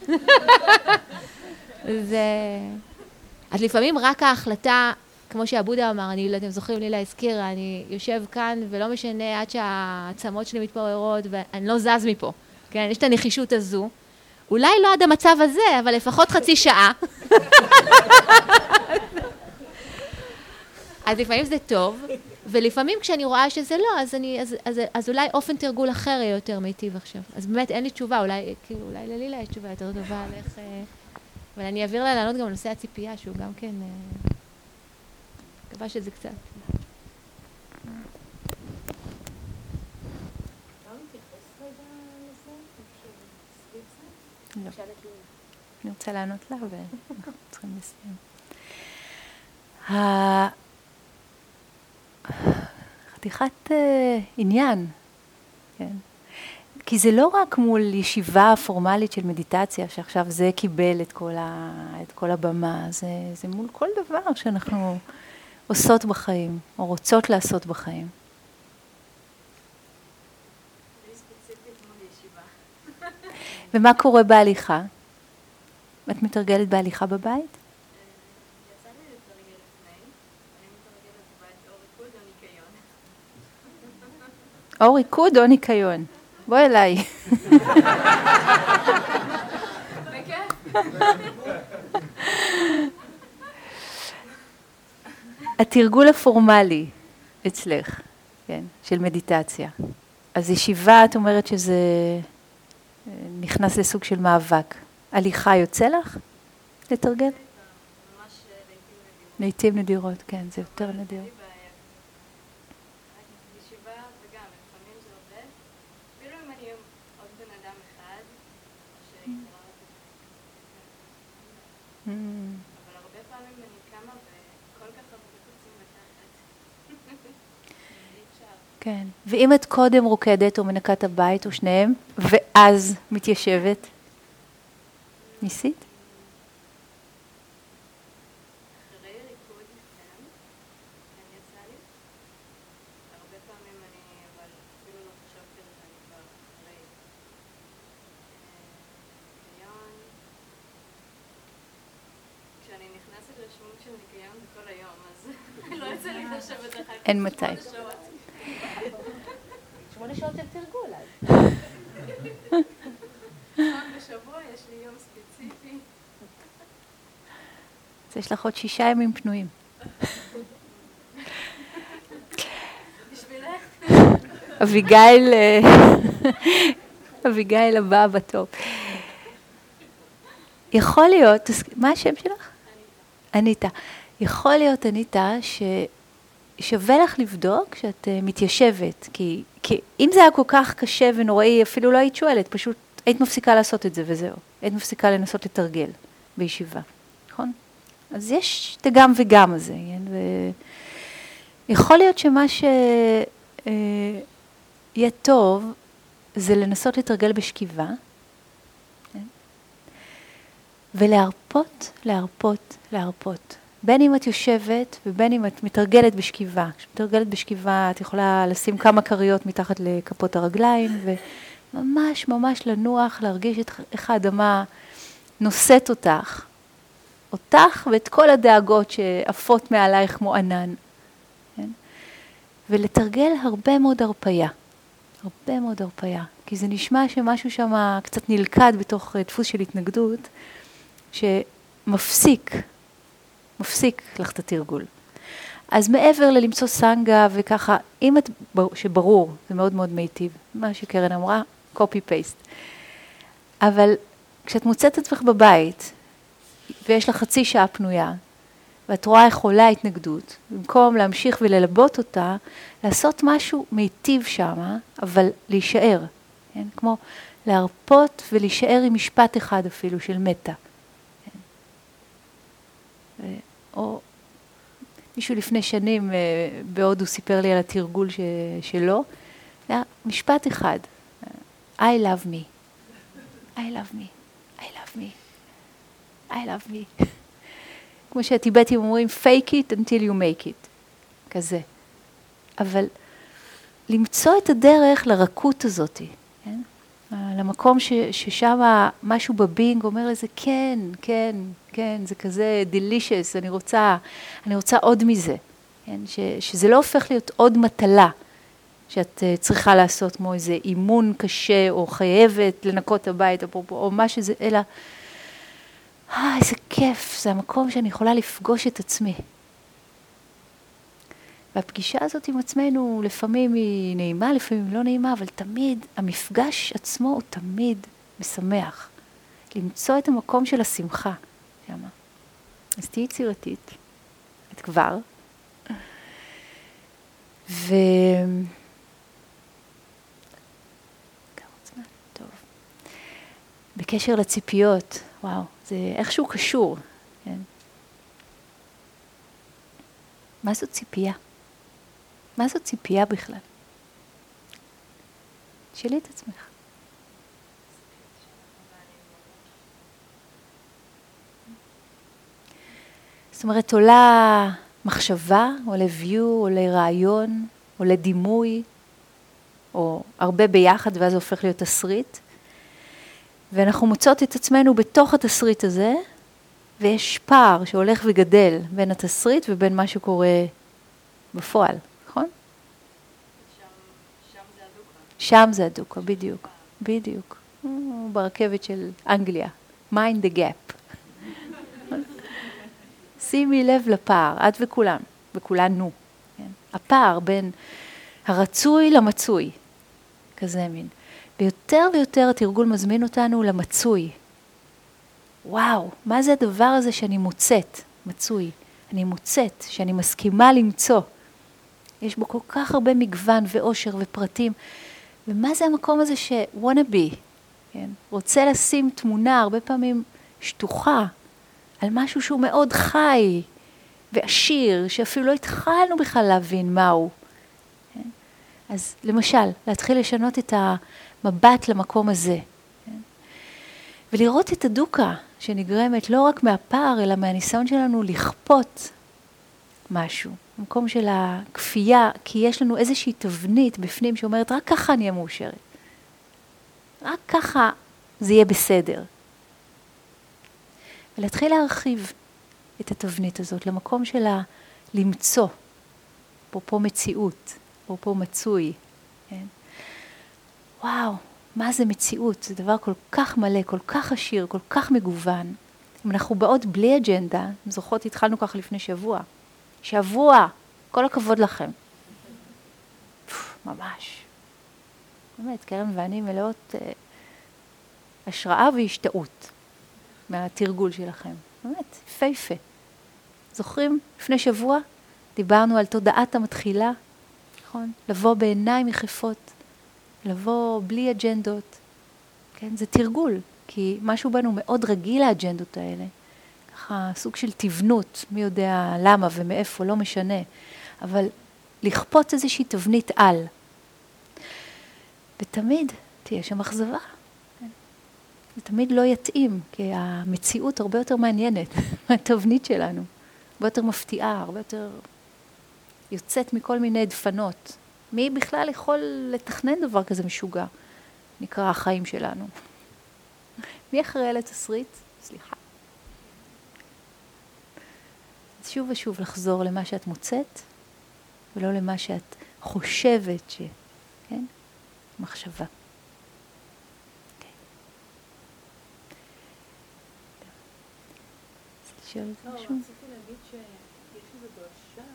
זה... אז לפעמים רק ההחלטה, כמו שהבודה אמר, אני לא, אתם זוכרים לי להזכיר, אני יושב כאן ולא משנה עד שהעצמות שלי מתפוררות ואני לא זז מפה. כן, יש את הנחישות הזו. אולי לא עד המצב הזה, אבל לפחות חצי שעה. אז לפעמים זה טוב, ולפעמים כשאני רואה שזה לא, אז, אני, אז, אז, אז אולי אופן תרגול אחר יהיה יותר מיטיב עכשיו. אז באמת אין לי תשובה, אולי, כאילו, אולי ללילה יש תשובה יותר טובה על איך... אבל אני אעביר לה לענות גם לנושא הציפייה, שהוא גם כן... מקווה שזה קצת. לא. אני רוצה לענות לה ואנחנו צריכים לסיים. חתיכת עניין, כן. כי זה לא רק מול ישיבה פורמלית של מדיטציה, שעכשיו זה קיבל את כל, ה, את כל הבמה, זה, זה מול כל דבר שאנחנו עושות בחיים, או רוצות לעשות בחיים. ומה קורה בהליכה? את מתרגלת בהליכה בבית? יצא לי לתרגל לפני, אני מתרגלת בבית או ריקוד או ניקיון. או ריקוד או ניקיון. בואי אליי. התרגול הפורמלי אצלך, כן, של מדיטציה. אז ישיבה, את אומרת שזה נכנס לסוג של מאבק. הליכה יוצא לך לתרגל? ממש לעתים נדירות. לעתים נדירות, כן, זה יותר נדיר. ישיבה וגם, לפעמים זה עובד. אפילו אם אני עוד בן אדם אחד, שיקרה אותי. אבל הרבה פעמים אני קמה וכל כך הרבה קוצים בתחת. אי אפשר. כן, ואם את קודם רוקדת או מנקת הבית או שניהם, ואז מתיישבת, ניסית? אחרי ריקוד, כן, כן יצא לי. הרבה פעמים אני, אבל אפילו לא חשבתי על זה, אני כבר אחרי. ניקיון, שאני נכנסת לשוונג של ניקיון בכל היום, אז לא יוצא לי לשבת אחר כך אין מתי. שמונה שעות. שמונה שעות של תרגול אז. פעם בשבוע יש לי יום ספציפי. אז יש לך עוד שישה ימים פנויים. בשבילך? אביגיל, אביגיל הבאה בתור. יכול להיות, מה השם שלך? אניטה. יכול להיות, אניטה, ששווה לך לבדוק שאת מתיישבת, כי, כי אם זה היה כל כך קשה ונוראי, אפילו לא היית שואלת, פשוט היית מפסיקה לעשות את זה וזהו. היית מפסיקה לנסות לתרגל בישיבה, נכון? אז יש את הגם וגם הזה, ויכול להיות שמה שיהיה טוב, זה לנסות לתרגל בשכיבה, ולהרפות, להרפות, להרפות. בין אם את יושבת ובין אם את מתרגלת בשכיבה. כשמתרגלת בשכיבה את יכולה לשים כמה קריות מתחת לכפות הרגליים, וממש ממש לנוח, להרגיש את איך האדמה נושאת אותך, אותך ואת כל הדאגות שעפות מעלייך כמו ענן. כן? ולתרגל הרבה מאוד הרפיה. הרבה מאוד הרפיה. כי זה נשמע שמשהו שם קצת נלכד בתוך דפוס של התנגדות, שמפסיק, מפסיק לך את התרגול. אז מעבר ללמצוא סנגה וככה, אם את, שברור, זה מאוד מאוד מיטיב, מה שקרן אמרה, copy-paste. אבל כשאת מוצאת את עצמך בבית, ויש לך חצי שעה פנויה, ואת רואה איך עולה התנגדות, במקום להמשיך וללבות אותה, לעשות משהו מיטיב שם, אבל להישאר. כן? כמו להרפות ולהישאר עם משפט אחד אפילו של מטה. כן? או מישהו לפני שנים בהודו סיפר לי על התרגול ש... שלו, היה משפט אחד, I love me, I love me, I love me, I love me. כמו שהטיבטים אומרים, fake it until you make it, כזה. אבל למצוא את הדרך לרכות הזאת, כן? למקום ש, ששם משהו בבינג אומר לזה, כן, כן, כן, זה כזה delicious, אני רוצה, אני רוצה עוד מזה, כן? ש, שזה לא הופך להיות עוד מטלה שאת uh, צריכה לעשות, כמו איזה אימון קשה, או חייבת לנקות הבית, או, או מה שזה, אלא, אה, איזה כיף, זה המקום שאני יכולה לפגוש את עצמי. והפגישה הזאת עם עצמנו לפעמים היא נעימה, לפעמים לא נעימה, אבל תמיד, המפגש עצמו הוא תמיד משמח. למצוא את המקום של השמחה. שמה. אז תהי יצירתית. את כבר. ו... טוב. בקשר לציפיות, וואו, זה איכשהו קשור. כן? מה זאת ציפייה? מה זאת ציפייה בכלל? תשאלי את עצמך. זאת אומרת, עולה מחשבה, עולה view, עולה רעיון, עולה דימוי, או הרבה ביחד, ואז זה הופך להיות תסריט. ואנחנו מוצאות את עצמנו בתוך התסריט הזה, ויש פער שהולך וגדל בין התסריט ובין מה שקורה בפועל. נכון? שם זה הדוקה. שם זה הדוקה, בדיוק. בדיוק. ברכבת של אנגליה. Mind the gap. שימי לב לפער, את וכולם, וכולנו. כן? הפער בין הרצוי למצוי, כזה מין. ויותר ויותר התרגול מזמין אותנו למצוי. וואו, מה זה הדבר הזה שאני מוצאת, מצוי? אני מוצאת, שאני מסכימה למצוא. יש בו כל כך הרבה מגוון ואושר ופרטים. ומה זה המקום הזה ש-wanna be? כן? רוצה לשים תמונה, הרבה פעמים שטוחה, על משהו שהוא מאוד חי ועשיר, שאפילו לא התחלנו בכלל להבין מהו. כן? אז למשל, להתחיל לשנות את המבט למקום הזה. כן? ולראות את הדוקה שנגרמת לא רק מהפער, אלא מהניסיון שלנו לכפות משהו. במקום של הכפייה, כי יש לנו איזושהי תבנית בפנים שאומרת, רק ככה אני אהיה מאושרת. רק ככה זה יהיה בסדר. ולהתחיל להרחיב, את התבנית הזאת, למקום שלה למצוא, אפרופו מציאות, אפרופו מצוי. כן? וואו, מה זה מציאות? זה דבר כל כך מלא, כל כך עשיר, כל כך מגוון. אם אנחנו באות בלי אג'נדה, זוכרות, התחלנו כך לפני שבוע. שבוע, כל הכבוד לכם. ממש. באמת, קרן ואני מלאות אה, השראה והשתאות מהתרגול שלכם. באמת, יפהפה. זוכרים? לפני שבוע דיברנו על תודעת המתחילה, נכון? לבוא בעיניים יחפות, לבוא בלי אג'נדות. כן? זה תרגול, כי משהו בנו מאוד רגיל לאג'נדות האלה. ככה סוג של תבנות, מי יודע למה ומאיפה, לא משנה. אבל לכפות איזושהי תבנית על. ותמיד תהיה שם אכזבה. כן? זה תמיד לא יתאים, כי המציאות הרבה יותר מעניינת מהתבנית שלנו. הרבה יותר מפתיעה, הרבה יותר יוצאת מכל מיני דפנות. מי בכלל יכול לתכנן דבר כזה משוגע? נקרא החיים שלנו. מי אחראי לתסריט? סליחה. אז שוב ושוב לחזור למה שאת מוצאת, ולא למה שאת חושבת ש... כן? מחשבה. לא, רציתי להגיד שיש איזו דרשה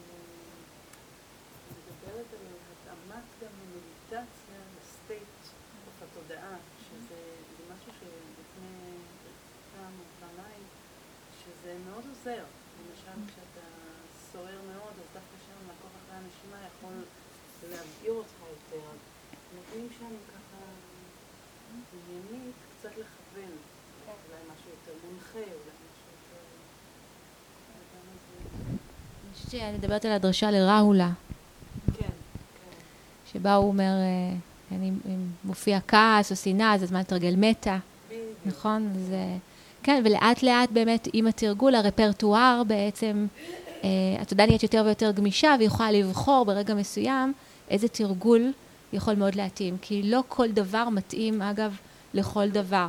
שמדברת על התאמת גם מדיטציה לסטייט בתודעה, שזה משהו שלפני פעם או פעמיים, שזה מאוד עוזר. למשל, כשאתה סוער מאוד, אז דווקא שם לעקוב אחרי הנשימה יכול להבעיר אותך יותר. נותנים שם ככה עניינית קצת לכוון, אולי משהו יותר מונחה, אולי משהו יותר... אני חושבת שאני מדברת על הדרשה לראהולה. כן, כן. שבה הוא אומר, אם מופיע כעס או שנאה, אז הזמן לתרגל מטה. נכון? אז, כן, ולאט לאט באמת עם התרגול, הרפרטואר בעצם, התודעה נהיית יותר ויותר גמישה, והיא יכולה לבחור ברגע מסוים איזה תרגול יכול מאוד להתאים. כי לא כל דבר מתאים, אגב, לכל דבר.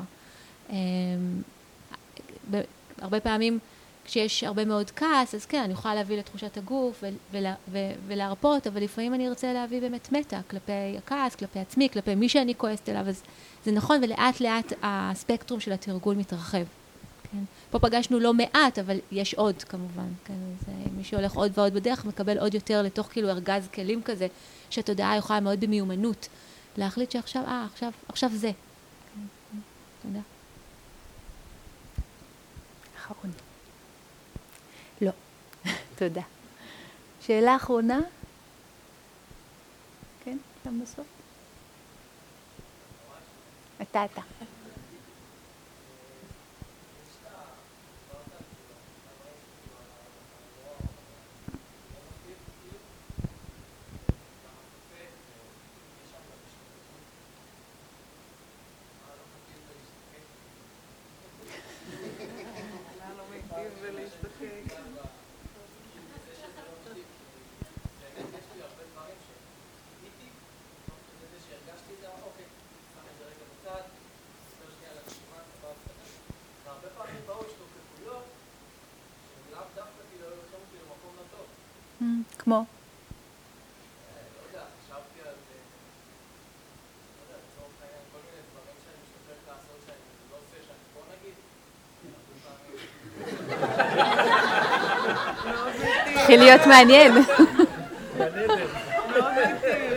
הרבה פעמים, כשיש הרבה מאוד כעס, אז כן, אני יכולה להביא לתחושת הגוף ולה, ולהרפות, אבל לפעמים אני ארצה להביא באמת מטה, כלפי הכעס, כלפי עצמי, כלפי מי שאני כועסת אליו, אז זה נכון, ולאט לאט הספקטרום של התרגול מתרחב. כן? פה פגשנו לא מעט, אבל יש עוד כמובן. כן? אז מי שהולך עוד ועוד בדרך, מקבל עוד יותר לתוך כאילו ארגז כלים כזה, שהתודעה יכולה מאוד במיומנות, להחליט שעכשיו, אה, עכשיו, עכשיו זה. כן? תודה. אחרון. לא. תודה. שאלה אחרונה? כן, שם בסוף. אתה, אתה. כמו? לא יודע, חשבתי על זה, לא יודע, לצורך העניין, כל מיני דברים שאני משתפק לעשות שאני לא עושה, שאני פה נגיד, התחיל להיות מעניין. לא אמיתי.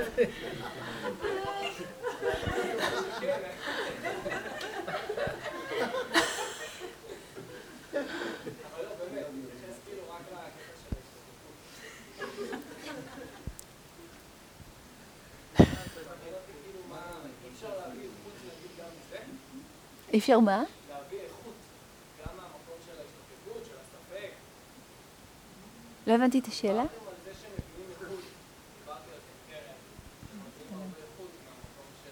אי אפשר מה? להביא איכות, גם מהמקום של ההשתתפות, של הספק. לא הבנתי את השאלה. דיברתם על זה שמביאים איכות, דיברתי על זה עם קרן, שמביאים הרבה איכות מהמקום של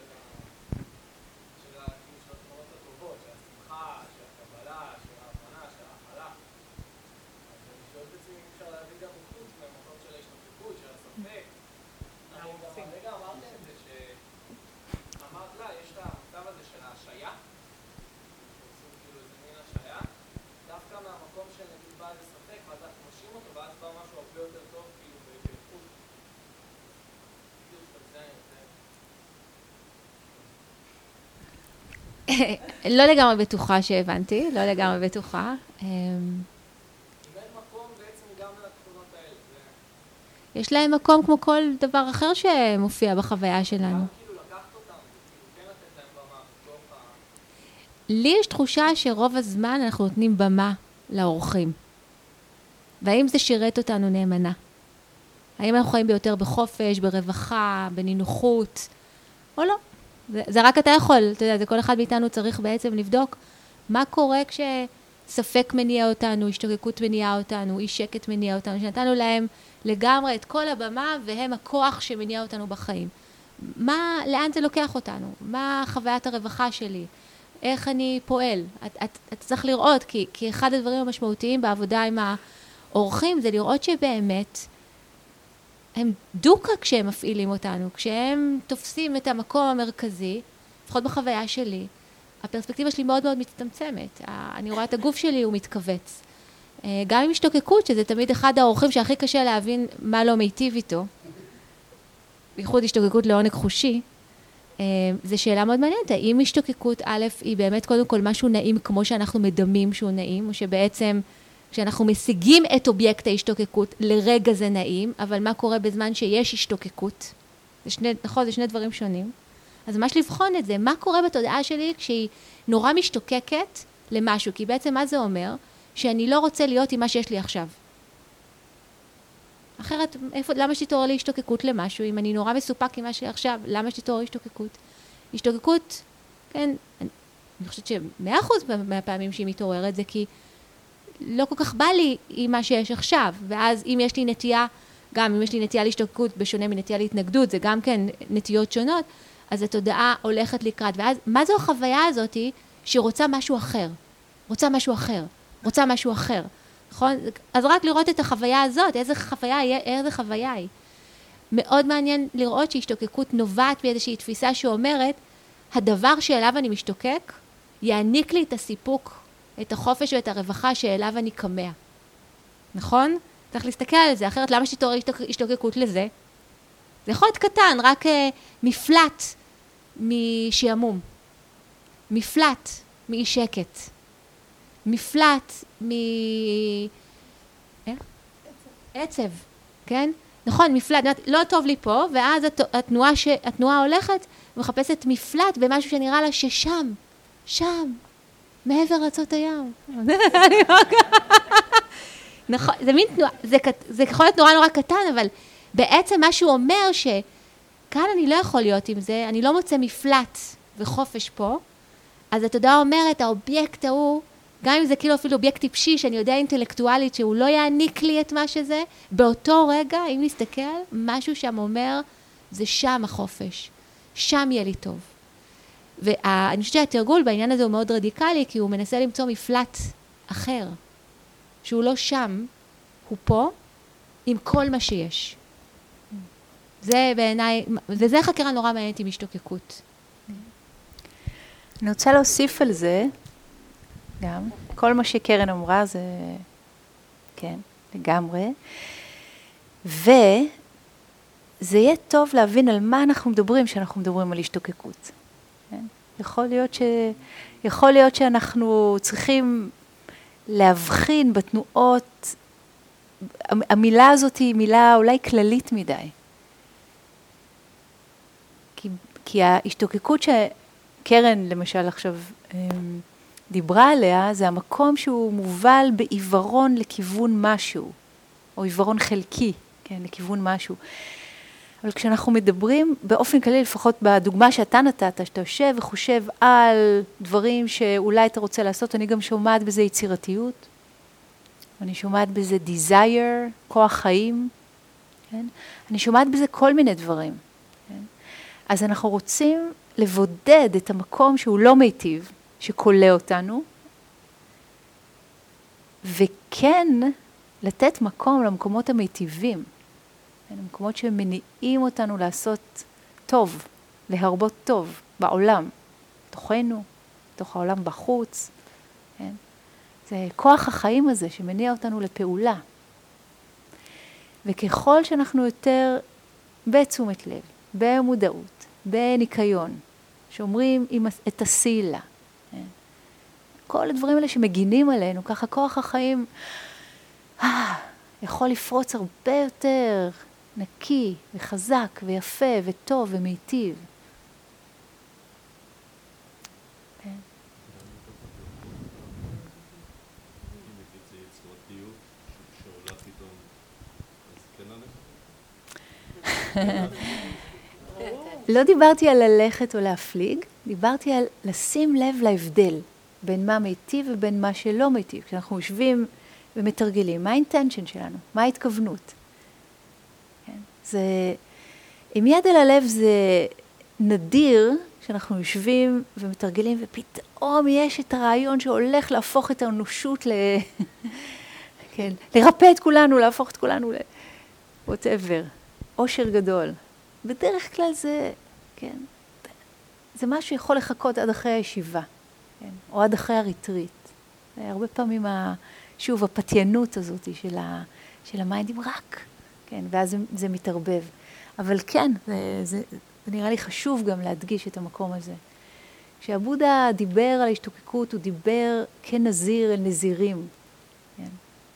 התמונות הטובות, של השמחה, של הקבלה, של ההבנה, של ההכלה. אז אני שואל בעצם אם אפשר להביא גם איכות מהמקום של ההשתתפות, של הספק. אני גם הרגע אמרתי את זה, שאמרת לה, יש את המצב הזה של ההשעיה, דווקא מהמקום שנגיד בא איזה ספק, ואז אנחנו משים אותו, ואז בא משהו הרבה יותר טוב, כאילו, באיכות. כאילו, שאתה מזיין יותר. לא לגמרי בטוחה שהבנתי, לא לגמרי בטוחה. אמ, אם אין מקום בעצם גם לתכונות האלה. זה- יש להם מקום כמו כל דבר אחר שמופיע בחוויה שלנו. גם כאילו לקחת אותם, כאילו כן לתת להם במה, בתוך ה... לי יש תחושה שרוב הזמן אנחנו נותנים במה לאורחים. והאם זה שירת אותנו נאמנה? האם אנחנו חיים ביותר בחופש, ברווחה, בנינוחות, או לא? זה, זה רק אתה יכול, אתה יודע, זה כל אחד מאיתנו צריך בעצם לבדוק מה קורה כשספק מניע אותנו, השתוקקות מניעה אותנו, אי שקט מניע אותנו, שנתנו להם לגמרי את כל הבמה והם הכוח שמניע אותנו בחיים. מה, לאן זה לוקח אותנו? מה חוויית הרווחה שלי? איך אני פועל? את, את, את צריך לראות, כי, כי אחד הדברים המשמעותיים בעבודה עם האורחים זה לראות שבאמת הם דוקה כשהם מפעילים אותנו, כשהם תופסים את המקום המרכזי, לפחות בחוויה שלי, הפרספקטיבה שלי מאוד מאוד מצטמצמת. אני רואה את הגוף שלי, הוא מתכווץ. גם עם השתוקקות, שזה תמיד אחד האורחים שהכי קשה להבין מה לא מיטיב איתו, בייחוד השתוקקות לעונג חושי, זו שאלה מאוד מעניינת. האם השתוקקות א' היא באמת קודם כל משהו נעים כמו שאנחנו מדמים שהוא נעים, או שבעצם כשאנחנו משיגים את אובייקט ההשתוקקות לרגע זה נעים, אבל מה קורה בזמן שיש השתוקקות? זה שני, נכון, זה שני דברים שונים. אז ממש לבחון את זה, מה קורה בתודעה שלי כשהיא נורא משתוקקת למשהו, כי בעצם מה זה אומר? שאני לא רוצה להיות עם מה שיש לי עכשיו. אחרת, איפה, למה שתתעורר לי השתוקקות למשהו? אם אני נורא מסופק עם מה שיש עכשיו, למה שתתעורר השתוקקות? השתוקקות, כן, אני, אני חושבת שמאה אחוז מהפעמים שהיא מתעוררת זה כי לא כל כך בא לי עם מה שיש עכשיו, ואז אם יש לי נטייה, גם אם יש לי נטייה להשתוקקות בשונה מנטייה להתנגדות, זה גם כן נטיות שונות, אז התודעה הולכת לקראת, ואז מה זו החוויה הזאת שרוצה משהו אחר? רוצה משהו אחר, רוצה משהו אחר, נכון? אז רק לראות את החוויה הזאת, איזה חוויה, איזה חוויה היא. מאוד מעניין לראות שהשתוקקות נובעת באיזושהי תפיסה שאומרת, הדבר שאליו אני משתוקק, יעניק לי את הסיפוק, את החופש ואת הרווחה שאליו אני קמע. נכון? צריך להסתכל על זה, אחרת למה שתתעורר השתוקקות לזה? זה יכול להיות קטן, רק uh, מפלט משעמום, מפלט מאי שקט, מפלט מ... איך? עצב, כן? נכון, מפלט, לא טוב לי פה, ואז התנועה, ש... התנועה הולכת ומחפשת מפלט במשהו שנראה לה ששם, שם, מעבר ארצות הים. נכון, זה מין תנועה, זה, זה יכול להיות נורא נורא קטן, אבל בעצם מה שהוא אומר שכאן אני לא יכול להיות עם זה, אני לא מוצא מפלט וחופש פה, אז התודעה אומרת, האובייקט ההוא, גם אם זה כאילו אפילו אובייקט טיפשי, שאני יודע אינטלקטואלית שהוא לא יעניק לי את מה שזה, באותו רגע, אם נסתכל, משהו שם אומר, זה שם החופש, שם יהיה לי טוב. ואני חושבת שהתרגול בעניין הזה הוא מאוד רדיקלי, כי הוא מנסה למצוא מפלט אחר, שהוא לא שם, הוא פה, עם כל מה שיש. זה בעיניי, וזה חקירה נורא מעניינת עם השתוקקות. אני רוצה להוסיף על זה, גם, כל מה שקרן אמרה זה, כן, לגמרי, וזה יהיה טוב להבין על מה אנחנו מדברים, שאנחנו מדברים על השתוקקות. כן? יכול להיות ש... יכול להיות שאנחנו צריכים להבחין בתנועות, המילה הזאת היא מילה אולי כללית מדי. כי, כי ההשתוקקות שקרן למשל עכשיו דיברה עליה, זה המקום שהוא מובל בעיוורון לכיוון משהו, או עיוורון חלקי, כן, לכיוון משהו. אבל כשאנחנו מדברים באופן כללי, לפחות בדוגמה שאתה נתת, שאתה יושב וחושב על דברים שאולי אתה רוצה לעשות, אני גם שומעת בזה יצירתיות, אני שומעת בזה desire, כוח חיים, כן? אני שומעת בזה כל מיני דברים. כן? אז אנחנו רוצים לבודד את המקום שהוא לא מיטיב, שקולה אותנו, וכן לתת מקום למקומות המיטיבים, למקומות שמניעים אותנו לעשות טוב, להרבות טוב בעולם, תוכנו, תוך העולם בחוץ, כן? זה כוח החיים הזה שמניע אותנו לפעולה. וככל שאנחנו יותר בתשומת לב, במודעות, בניקיון, שאומרים את הסילה, כל הדברים האלה שמגינים עלינו, ככה כוח החיים אה, יכול לפרוץ הרבה יותר נקי וחזק ויפה וטוב ומיטיב. כן. לא דיברתי על ללכת או להפליג, דיברתי על לשים לב להבדל בין מה מיטיב ובין מה שלא מיטיב. כשאנחנו יושבים ומתרגלים, מה האינטנשן שלנו? מה ההתכוונות? כן? זה, עם יד על הלב זה נדיר כשאנחנו יושבים ומתרגלים ופתאום יש את הרעיון שהולך להפוך את האנושות ל... כן, לרפא את כולנו, להפוך את כולנו ל... whatever, אושר גדול. בדרך כלל זה, כן, זה משהו שיכול לחכות עד אחרי הישיבה, כן, או עד אחרי הריטריט. הרבה פעמים, ה, שוב, הפתיינות הזאת של, ה, של המיינדים רק, כן, ואז זה, זה מתערבב. אבל כן, זה, זה, זה נראה לי חשוב גם להדגיש את המקום הזה. כשהבודה דיבר על ההשתוקקות, הוא דיבר כנזיר אל נזירים, כן.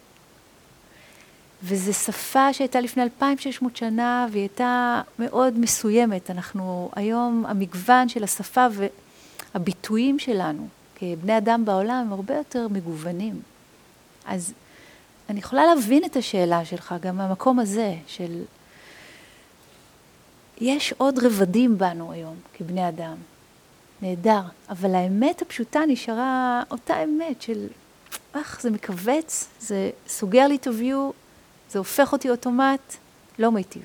וזו שפה שהייתה לפני אלפיים ושש מאות שנה, והיא הייתה מאוד מסוימת. אנחנו היום, המגוון של השפה והביטויים שלנו, כבני אדם בעולם, הם הרבה יותר מגוונים. אז אני יכולה להבין את השאלה שלך, גם מהמקום הזה, של... יש עוד רבדים בנו היום, כבני אדם. נהדר. אבל האמת הפשוטה נשארה אותה אמת של, אך, זה מקווץ, זה סוגר לי את הוויו, זה הופך אותי אוטומט, לא מיטיב.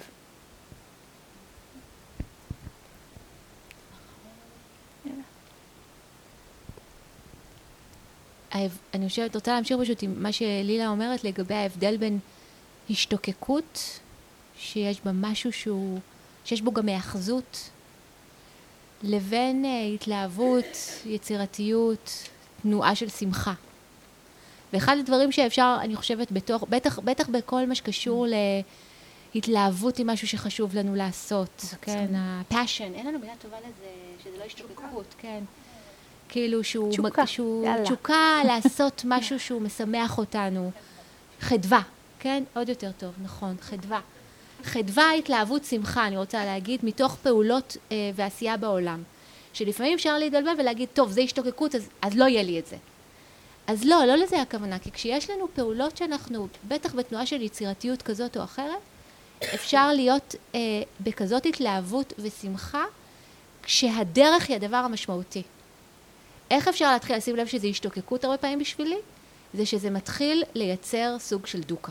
אני חושבת, רוצה להמשיך פשוט עם מה שלילה אומרת לגבי ההבדל בין השתוקקות, שיש בה משהו שהוא, שיש בו גם מאחזות, לבין התלהבות, יצירתיות, תנועה של שמחה. ואחד הדברים שאפשר, אני חושבת, בתוך, בטח, בטח בכל מה שקשור להתלהבות עם משהו שחשוב לנו לעשות, כן, ה-passion, אין לנו מילה טובה לזה, שזה לא השתוקקות, כן. כאילו שהוא, תשוקה, שהוא יאללה. תשוקה לעשות משהו שהוא משמח אותנו. חדווה, כן? עוד יותר טוב, נכון, חדווה. חדווה, התלהבות, שמחה, אני רוצה להגיד, מתוך פעולות אה, ועשייה בעולם. שלפעמים אפשר להתבלבל ולהגיד, טוב, זה השתוקקות, אז, אז לא יהיה לי את זה. אז לא, לא לזה הכוונה, כי כשיש לנו פעולות שאנחנו, בטח בתנועה של יצירתיות כזאת או אחרת, אפשר להיות אה, בכזאת התלהבות ושמחה, כשהדרך היא הדבר המשמעותי. איך אפשר להתחיל לשים לב שזה השתוקקות הרבה פעמים בשבילי? זה שזה מתחיל לייצר סוג של דוקה.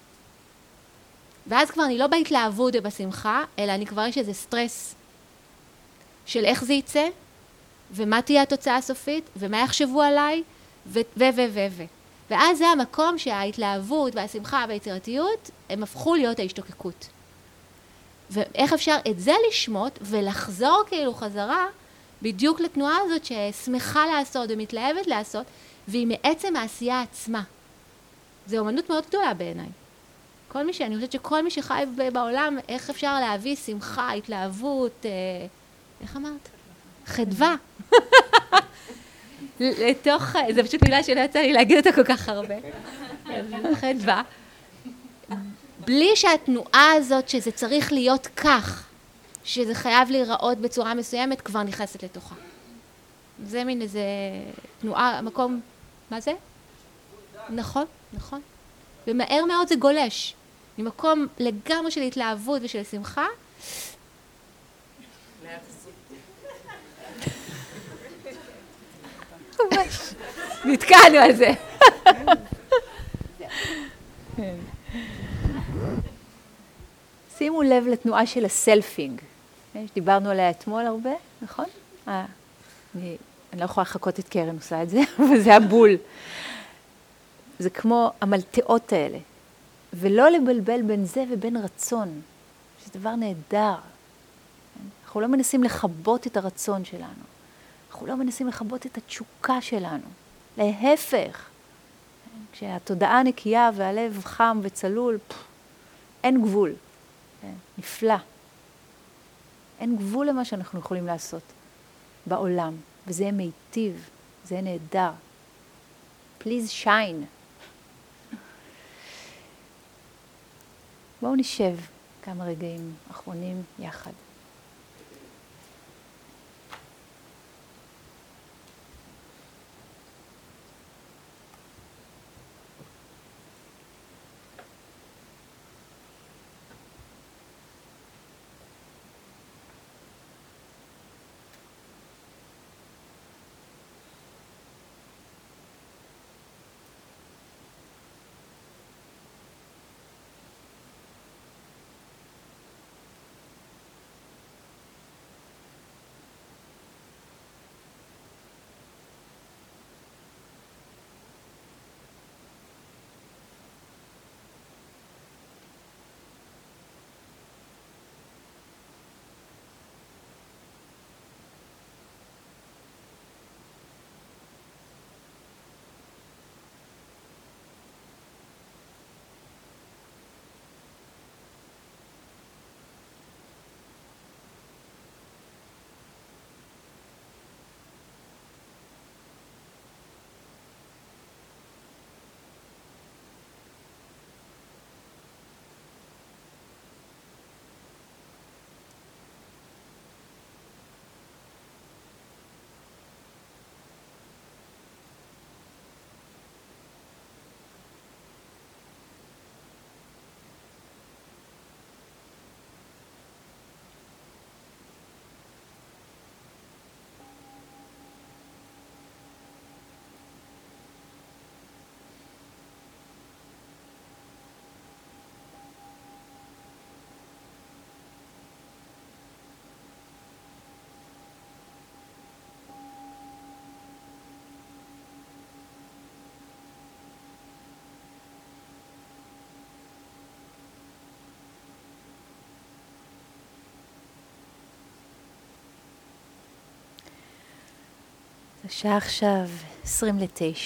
ואז כבר אני לא בהתלהבות ובשמחה, אלא אני כבר יש איזה סטרס של איך זה יצא, ומה תהיה התוצאה הסופית, ומה יחשבו עליי, ו... ו... ו... ו... ו... ואז זה המקום שההתלהבות והשמחה והיצירתיות, הם הפכו להיות ההשתוקקות. ואיך אפשר את זה לשמות ולחזור כאילו חזרה, בדיוק לתנועה הזאת ששמחה לעשות ומתלהבת לעשות, והיא מעצם העשייה עצמה. זו אומנות מאוד גדולה בעיניי. כל מי ש... אני חושבת שכל מי שחי בעולם, איך אפשר להביא שמחה, התלהבות, אה... איך אמרת? חדווה. לתוך... זו פשוט מילה שלא יצא לי להגיד אותה כל כך הרבה. חדווה. בלי שהתנועה הזאת שזה צריך להיות כך, שזה חייב להיראות בצורה מסוימת, כבר נכנסת לתוכה. זה מין איזה תנועה, מקום, מה זה? נכון, נכון. ומהר מאוד זה גולש. ממקום לגמרי של התלהבות ושל שמחה. נתקענו על זה. שימו לב לתנועה של הסלפינג. דיברנו עליה אתמול הרבה, נכון? אה, אני, אני לא יכולה לחכות את קרן עושה את זה, אבל זה הבול. זה כמו המלטאות האלה. ולא לבלבל בין זה ובין רצון, שזה דבר נהדר. אנחנו לא מנסים לחבות את הרצון שלנו. אנחנו לא מנסים לחבות את התשוקה שלנו. להפך. כשהתודעה נקייה והלב חם וצלול, פff, אין גבול. כן? נפלא. אין גבול למה שאנחנו יכולים לעשות בעולם, וזה יהיה מיטיב, זה יהיה נהדר. Please shine. בואו נשב כמה רגעים אחרונים יחד. השעה עכשיו עשרים לתשע.